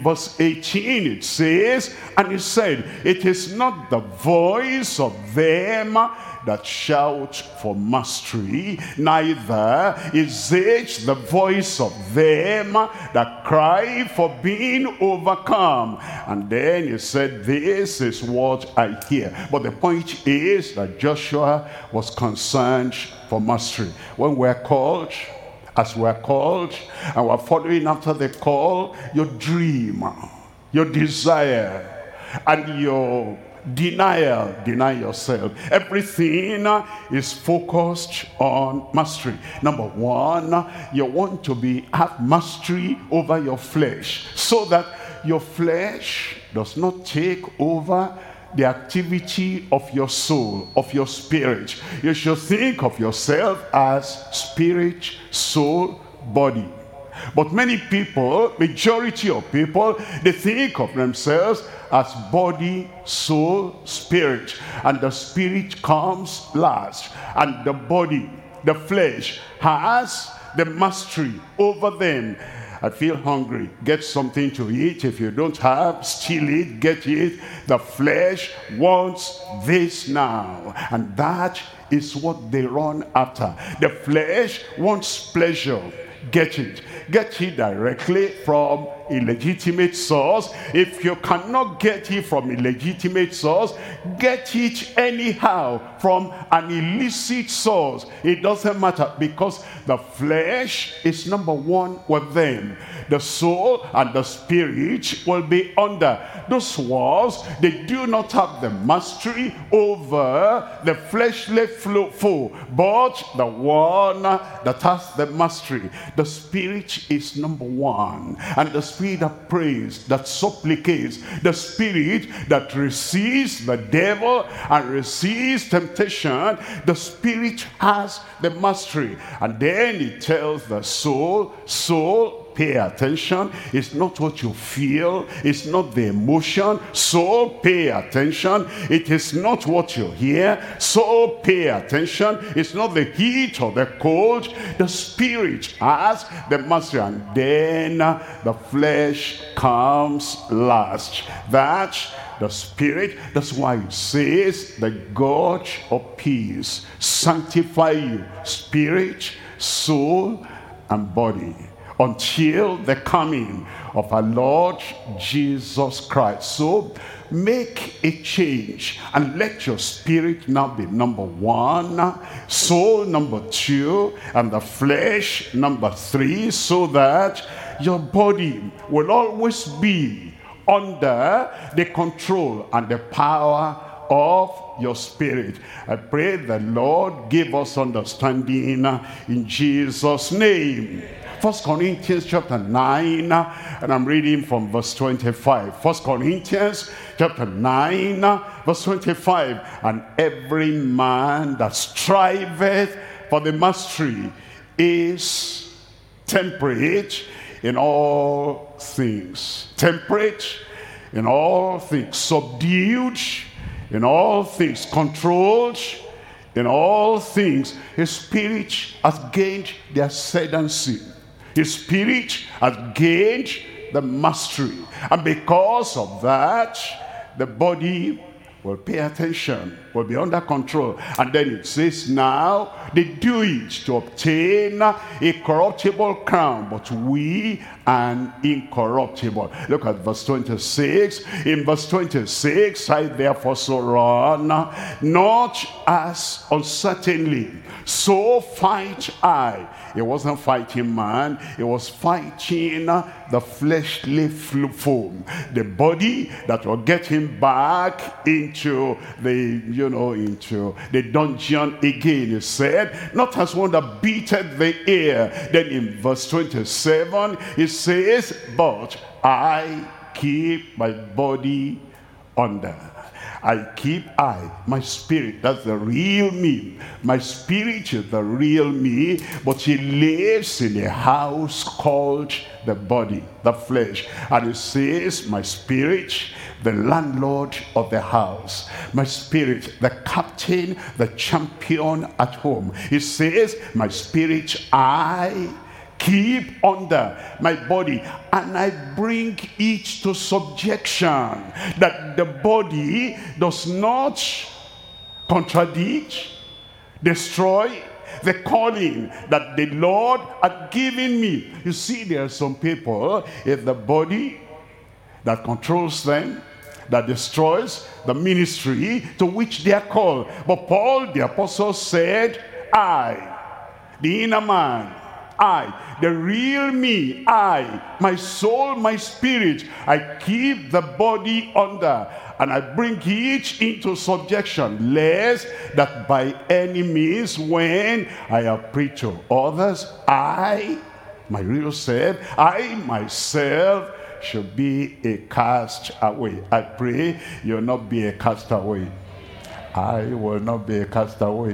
it says, and he said, it is not the voice of them that shout for mastery, neither is it the voice of them that cry for being overcome. And then he said, this is what I hear. But the point is that Joshua was concerned for mastery. When we're called, as we're called, and we're following after the call, your dream, your desire, and your deny yourself, everything is focused on mastery. Number one, you want to have mastery over your flesh, so that your flesh does not take over the activity of your soul, of your spirit. You should think of yourself as spirit, soul, body. But many people, majority of people, they think of themselves as body, soul, spirit. And the spirit comes last. And the body, the flesh, has the mastery over them. I feel hungry, get something to eat. If you don't have, steal it, get it. The flesh wants this now. And that is what they run after. The flesh wants pleasure. Get it. Get it directly from a legitimate source. If you cannot get it from a legitimate source, get it anyhow from an illicit source. It doesn't matter, because the flesh is number one with them. The soul and the spirit will be under. Those ones, they do not have the mastery over the fleshly foe, but the one that has the mastery. The spirit is number one. And the spirit that prays, that supplicates, the spirit that resists the devil and resists temptation, the spirit has the mastery. And then it tells the soul, pay attention. It's not what you feel. It's not the emotion. So pay attention. It is not what you hear. So pay attention. It's not the heat or the cold. The spirit has the mastery. And then the flesh comes last. That's the spirit. That's why it says, the God of peace sanctify you, spirit, soul, and body, until the coming of our Lord Jesus Christ. So make a change and let your spirit now be number one, soul number two, and the flesh number three, so that your body will always be under the control and the power of your spirit. I pray the Lord give us understanding in Jesus' name. 1 Corinthians chapter 9, and I'm reading from verse 25. 1 Corinthians chapter 9, verse 25. And every man that striveth for the mastery is temperate in all things. Temperate in all things. Subdued in all things. Controlled in all things. His spirit has gained the ascendancy. His spirit has gained the mastery. And because of that, the body will pay attention, will be under control. And then it says, now they do it to obtain a corruptible crown, but we an incorruptible. Look at verse 26. In verse 26, I therefore so run, not as uncertainly, so fight I. He wasn't fighting man, he was fighting the fleshly foe, the body that will get him back into the, into the dungeon again. He said, not as one that beateth the air. Then in verse 27, he says, but I keep my body under. My spirit, that's the real me. My spirit is the real me, but he lives in a house called the body, the flesh. And it says, my spirit, the landlord of the house. My spirit, the captain, the champion at home. He says, my spirit, I keep under my body, and I bring it to subjection, that the body does not contradict, destroy the calling that the Lord had given me. You see, there are some people, if the body that controls them, that destroys the ministry to which they are called. But Paul the apostle said, I, the inner man, I, the real me, I, my soul, my spirit, I keep the body under, and I bring it into subjection, lest that by any means, when I have preached to others, I, my real self, I myself should be a cast away. I pray you'll not be a castaway. I will not be a castaway.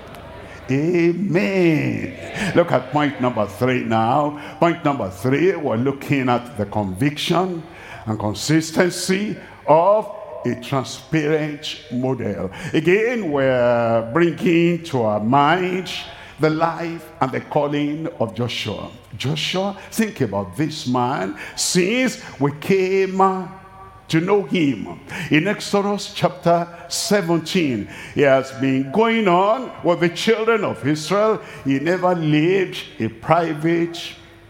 Amen. Look at point number 3 now. Point number 3, we're looking at the conviction and consistency of a transparent model. Again, we're bringing to our mind the life and the calling of Joshua. Joshua, think about this man since we came to know him. In Exodus chapter 17, he has been going on with the children of Israel. He never lived a private,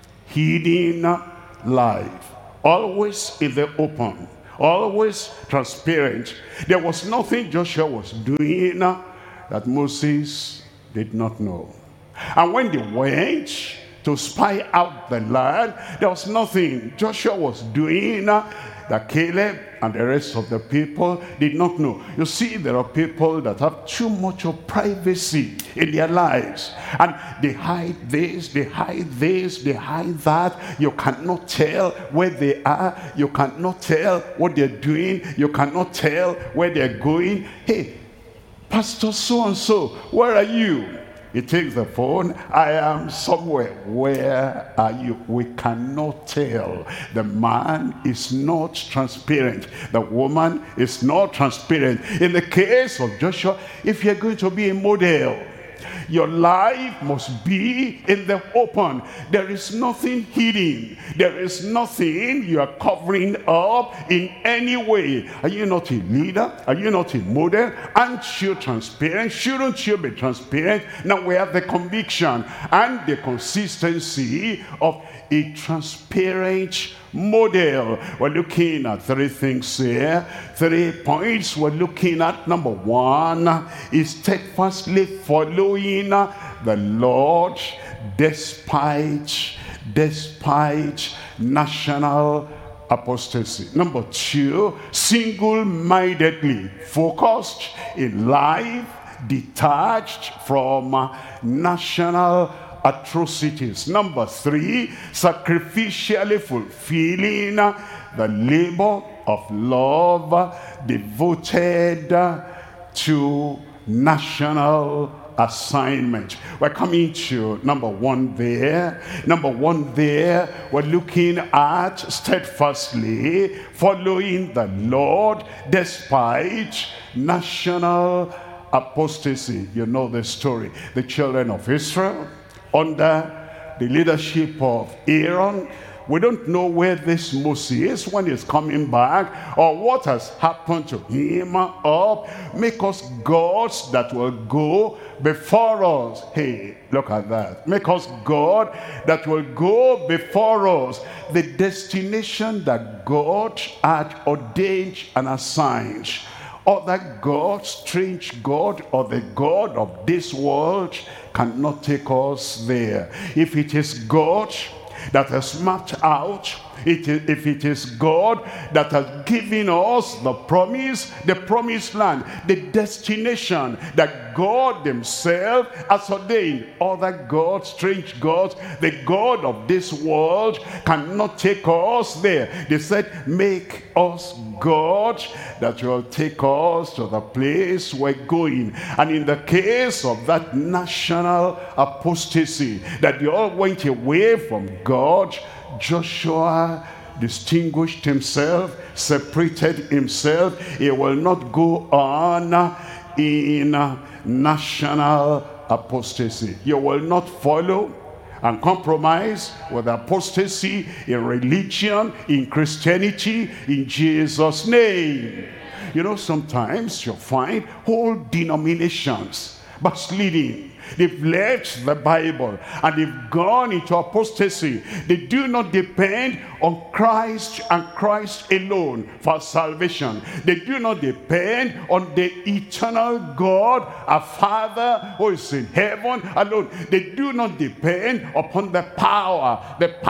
hidden life. Always in the open, always transparent. There was nothing Joshua was doing that Moses did not know. And when they went to spy out the land, there was nothing Joshua was doing that Caleb and the rest of the people did not know. You see, there are people that have too much of privacy in their lives, and they hide this, they hide this, they hide that. You cannot tell where they are, you cannot tell what they're doing, you cannot tell where they're going. Hey, Pastor so-and-so, where are you? He takes the phone. I am somewhere. Where are you? We cannot tell. The man is not transparent. The woman is not transparent. In the case of Joshua, if you're going to be a model, your life must be in the open. There is nothing hidden. There is nothing you are covering up in any way. Are you not a leader? Are you not a model? Aren't you transparent? Shouldn't you be transparent? Now we have the conviction and the consistency of a transparent model. We're looking at 3 things here, 3 points we're looking at. Number 1 is steadfastly following the Lord despite national apostasy. Number 2, single-mindedly focused in life, detached from national atrocities. Number 3, sacrificially fulfilling the labor of love devoted to national assignment. We're coming to number 1 there. Number 1 there, we're looking at steadfastly following the Lord despite national apostasy. You know the story. The children of Israel, under the leadership of Aaron, We don't know where this Moses is when he's coming back, or what has happened to him. Make us gods that will go before us. Hey, look at that. Make us God that will go before us. The destination that God had ordained and assigned. Other gods, strange God, or the God of this world cannot take us there. If it is God that has mapped out, if it is God that has given us the promised land, the destination that God himself has ordained. Other gods, strange gods, the God of this world cannot take us there. They said, make us God that will take us to the place we're going. And in the case of that national apostasy, that they all went away from God, Joshua distinguished himself, separated himself. He will not go on in national apostasy. You will not follow and compromise with apostasy in religion, in Christianity, in Jesus' name. You know, sometimes you'll find whole denominations backsliding. They've left the Bible and they've gone into apostasy. They do not depend on Christ and Christ alone for salvation. They do not depend on the eternal God, our Father who is in heaven alone. They do not depend upon the power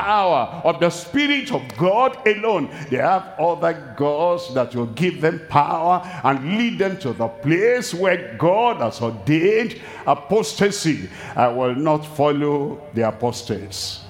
of the Spirit of God alone. They have other gods that will give them power and lead them to the place where God has ordained apostasy. I will not follow the apostates.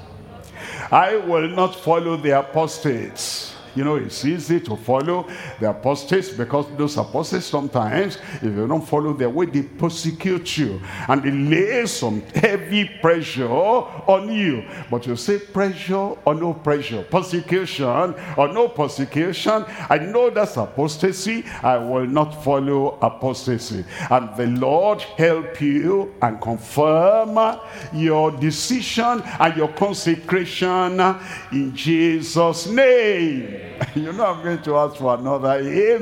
I will not follow the apostates. You know, it's easy to follow the apostates because those apostates sometimes, if you don't follow their way, they persecute you. And they lay some heavy pressure on you. But you say pressure or no pressure, persecution or no persecution, I know that's apostasy. I will not follow apostasy. And the Lord help you and confirm your decision and your consecration in Jesus' name. You know I'm going to ask for another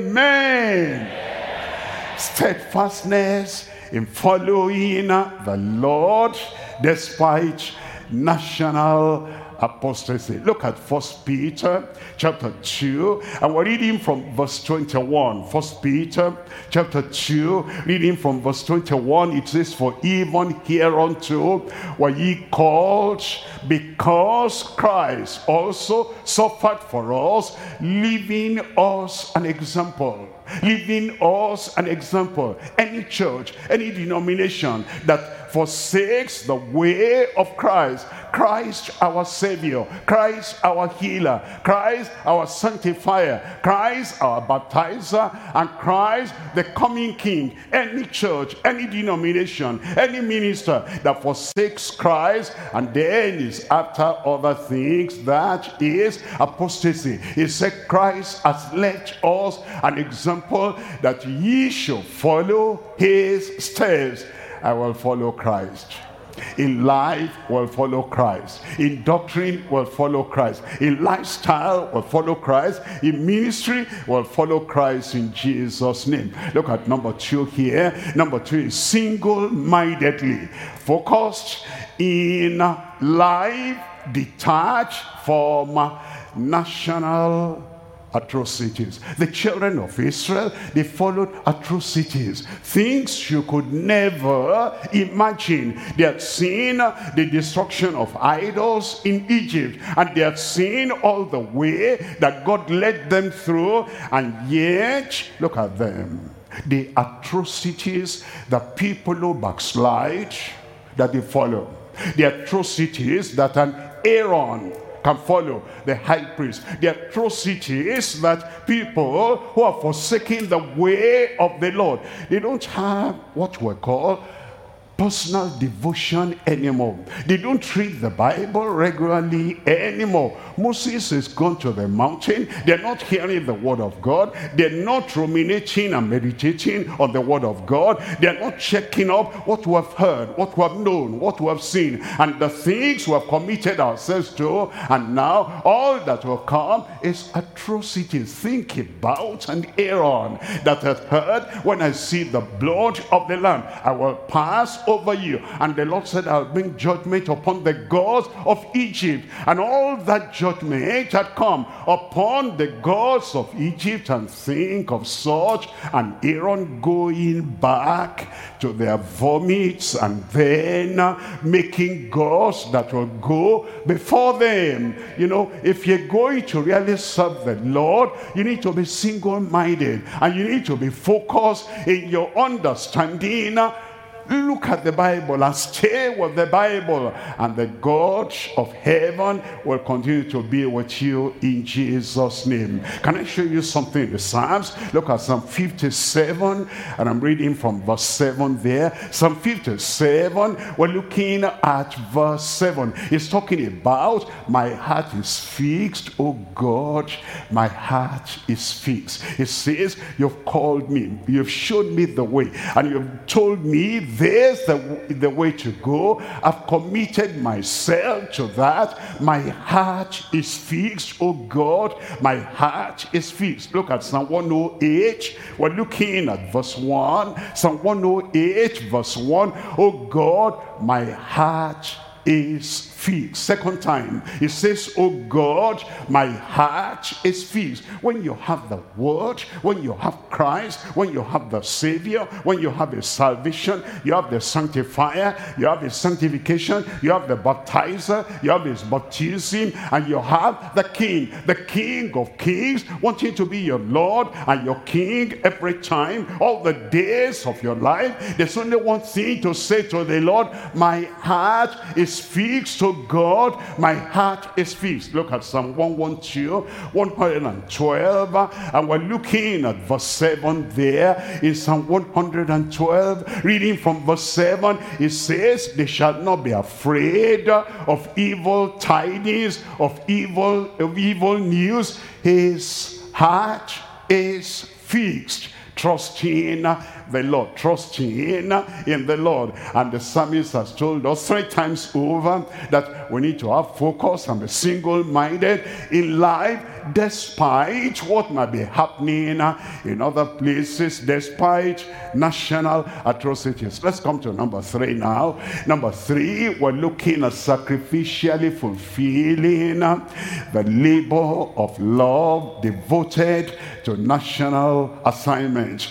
amen. Steadfastness in following the Lord despite national apostasy. Look at 1 Peter chapter 2, and we're reading from verse 21. 1 Peter chapter 2, reading from verse 21, it says, for even hereunto were ye called, because Christ also suffered for us, leaving us an example. Leaving us an example. Any church, any denomination that forsakes the way of Christ, Christ our Savior, Christ our healer, Christ our sanctifier, Christ our baptizer, and Christ the coming King. Any church, any denomination, any minister that forsakes Christ and then is after other things, that is apostasy. He said Christ has left us an example that ye should follow his steps. I will follow Christ. In life, will follow Christ. In doctrine, will follow Christ. In lifestyle, will follow Christ. In ministry, will follow Christ in Jesus' name. Look at number 2 here. Number 2 is single-mindedly focused in life, detached from national atrocities. The children of Israel, they followed atrocities, things you could never imagine. They had seen the destruction of idols in Egypt, and they had seen all the way that God led them through, and yet look at them, the atrocities that people who backslide that they follow, the atrocities that an Aaron can follow, the high priest, the atrocities that people who are forsaking the way of the Lord, they don't have what we call personal devotion anymore. They don't read the Bible regularly anymore. Moses is gone to the mountain. They're not hearing the word of God. They're not ruminating and meditating on the word of God. They're not checking up what we have heard, what we have known, what we have seen, and the things we have committed ourselves to. And now all that will come is atrocities. Think about an Aaron that had heard, when I see the blood of the Lamb, I will pass over you. And the Lord said, I'll bring judgment upon the gods of Egypt. And all that judgment had come upon the gods of Egypt. And think of such an Aaron going back to their vomits and then making gods that will go before them. You know, if you're going to really serve the Lord, you need to be single-minded and you need to be focused in your understanding. Look at the Bible and stay with the Bible, and the God of heaven will continue to be with you in Jesus' name. Can I show you something in the Psalms? Look at Psalm 57, and I'm reading from verse 7 there. Psalm 57, we're looking at verse 7. It's talking about, my heart is fixed, oh God, my heart is fixed. It says, you've called me, you've shown me the way, and you've told me there's the way to go. I've committed myself to that. My heart is fixed, oh God, my heart is fixed. Look at Psalm 108. We're looking at verse 1. Psalm 108 verse 1. Oh God, my heart is fixed. Second time, it says, oh God, my heart is fixed. When you have the word, when you have Christ, when you have the Savior, when you have a salvation, you have the sanctifier, you have his sanctification, you have the baptizer, you have his baptism, and you have the King of kings, wanting to be your Lord and your King every time, all the days of your life. There's only one thing to say to the Lord, my heart is fixed to God, my heart is fixed. Look at Psalm 112, 112, and we're looking at verse 7 there in Psalm 112. Reading from verse 7, it says, they shall not be afraid of evil tidings, of evil news. His heart is fixed. Trusting the Lord, trusting in the Lord. And the psalmist has told us 3 times over that we need to have focus and be single-minded in life, despite what might be happening in other places, despite national atrocities. Let's come to number 3 now. Number 3, we're looking at sacrificially fulfilling the labor of love devoted to national assignments.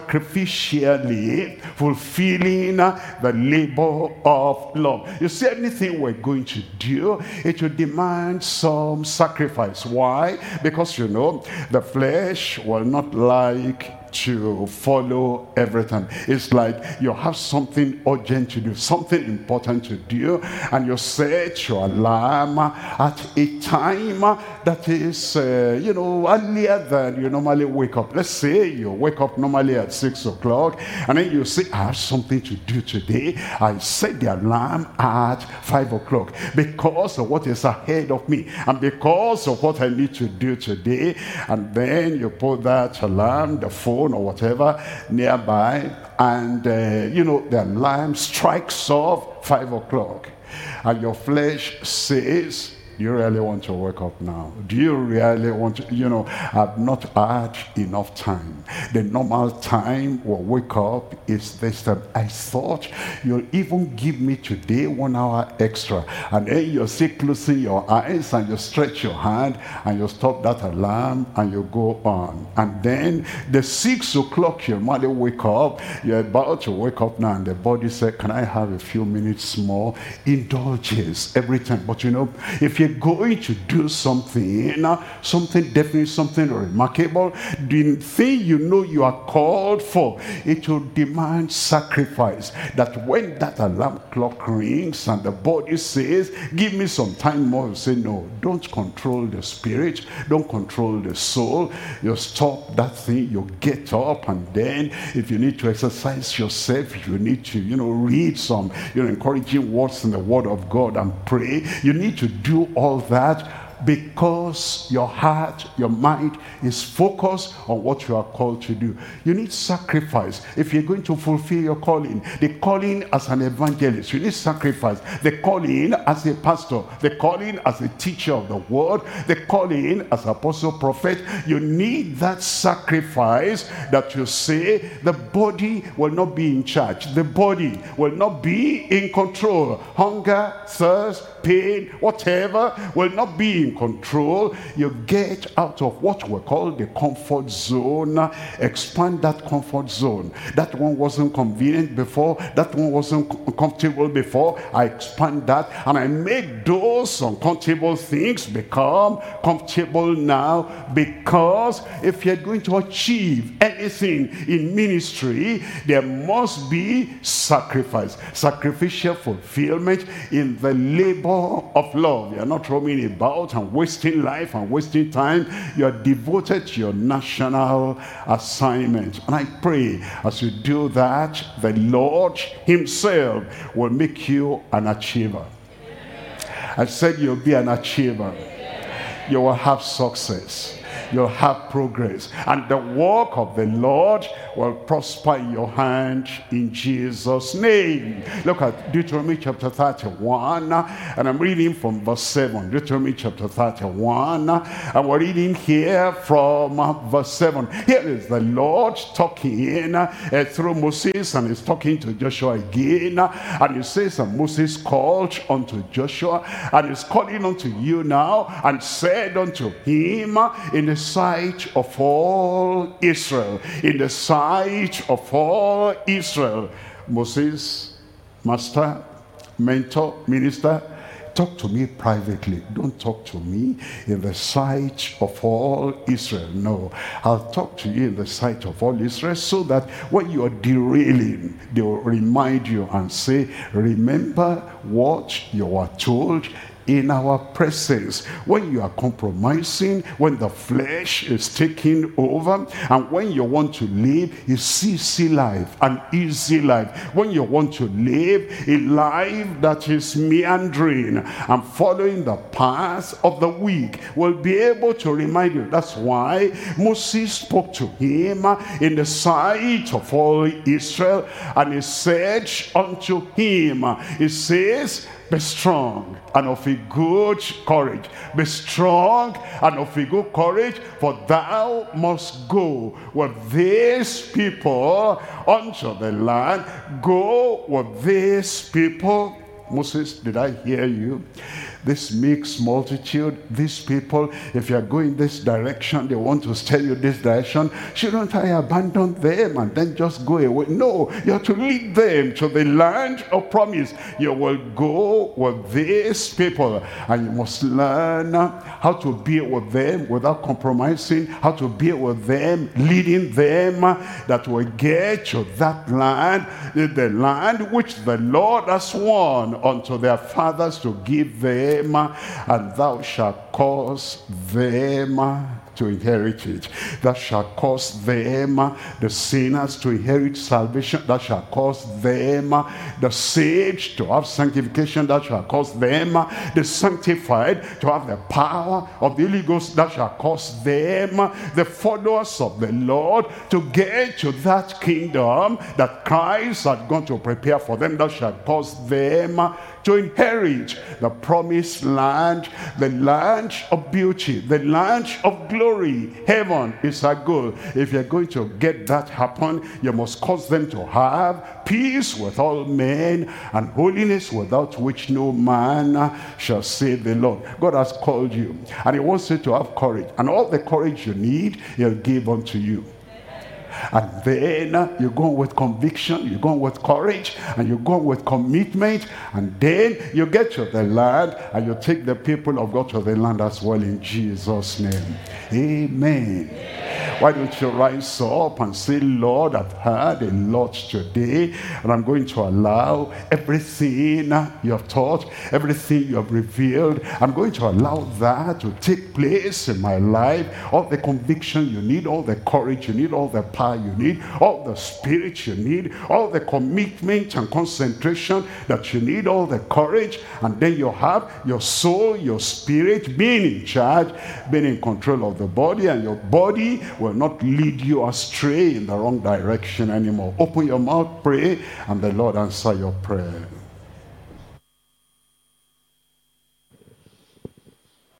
Sacrificially fulfilling the labor of love. You see, anything we're going to do, it will demand some sacrifice. Why? Because, you know, the flesh will not like to follow everything. It's like you have something urgent to do, something important to do, and you set your alarm at a time that is, you know, earlier than you normally wake up. Let's say you wake up normally at 6 o'clock, and then you say, I have something to do today. I set the alarm at 5 o'clock because of what is ahead of me, and because of what I need to do today. And then you put that alarm, the phone or whatever nearby, and you know, the alarm strikes off 5 o'clock, and your flesh says, do you really want to wake up now? Do you really want to, you know, I've not had enough time. The normal time we'll wake up is this time. I thought you'll even give me today 1 hour extra. And then you'll say, closing your eyes, and you stretch your hand, and you stop that alarm, and you go on. And then the 6 o'clock you might wake up, you're about to wake up now, and the body says, can I have a few minutes more? Indulges every time. But you know, if you you're going to do something, something definite, something remarkable, the thing you know you are called for, it will demand sacrifice. That when that alarm clock rings and the body says, give me some time more, you say, no, don't control the spirit, don't control the soul. You stop that thing, you get up, and then if you need to exercise yourself, if you need to, read some, encouraging words in the Word of God and pray, you need to do all that, because your heart, your mind is focused on what you are called to do. You need sacrifice if you're going to fulfill your calling. The calling as an evangelist, you need sacrifice. The calling as a pastor, the calling as a teacher of the word, the calling as apostle, prophet, you need that sacrifice, that you say the body will not be in charge, the body will not be in control. Hunger, thirst, pain, whatever will not be in control. You get out of what we call the comfort zone, expand that comfort zone. That one wasn't convenient before, that one wasn't comfortable before. I expand that and I make those uncomfortable things become comfortable now, because if you're going to achieve anything in ministry, there must be sacrifice, sacrificial fulfillment in the labor of love. You're not roaming about and wasting life and wasting time. You're devoted to your national assignment. And I pray as you do that, the Lord himself will make you an achiever. I said you'll be an achiever. You will have success. You'll have progress, and the work of the Lord will prosper in your hand in Jesus' name. Look at Deuteronomy chapter 31, and I'm reading from verse 7. Deuteronomy chapter 31, and we're reading here from verse 7. Here is the Lord talking through Moses, and he's talking to Joshua again, and he says, and Moses called unto Joshua, and he's calling unto you now, and said unto him, in the sight of all Israel, in the sight of all Israel. Moses, master, mentor, minister, talk to me privately. Don't talk to me in the sight of all Israel. No, I'll talk to you in the sight of all Israel, so that when you are derailing, they will remind you and say, remember what you are told in our presence. When you are compromising, when the flesh is taking over, and when you want to live a easy life, an easy life, when you want to live a life that is meandering and following the path of the weak, will be able to remind you. That's why Moses spoke to him in the sight of all Israel, and he said unto him, he says, be strong and of a good courage. Be strong and of a good courage, for thou must go with these people unto the land. Go with these people. Moses, did I hear you? This mixed multitude, these people, if you're going this direction, they want to steer you this direction. Shouldn't I abandon them and then just go away? No, you have to lead them to the land of promise. You will go with these people, and you must learn how to be with them without compromising, how to be with them, leading them, that will get to that land, the land which the Lord has sworn unto their fathers to give them, and thou shalt cause them to inherit it. That shall cause them, the sinners, to inherit salvation. That shall cause them, the saved, to have sanctification. That shall cause them, the sanctified, to have the power of the Holy Ghost. That shall cause them, the followers of the Lord, to get to that kingdom that Christ had gone to prepare for them. That shall cause them to inherit the promised land, the land of beauty, the land of glory. Heaven is our goal. If you're going to get that happen, you must cause them to have peace with all men and holiness, without which no man shall save the Lord. God has called you, and he wants you to have courage, and all the courage you need, he'll give unto you. And then you go with conviction, you go with courage, and you go with commitment, and then you get to the land, and you take the people of God to the land as well, in Jesus' name. Amen. Why don't you rise up and say, Lord, I've heard a lot today, and I'm going to allow everything you have taught, everything you have revealed, I'm going to allow that to take place in my life. All the conviction you need, all the courage you need, all the power you need, all the spirit you need, all the commitment and concentration that you need, all the courage, and then you have your soul, your spirit being in charge, being in control of the body, and your body will not lead you astray in the wrong direction anymore. Open your mouth, pray, and the Lord answer your prayer.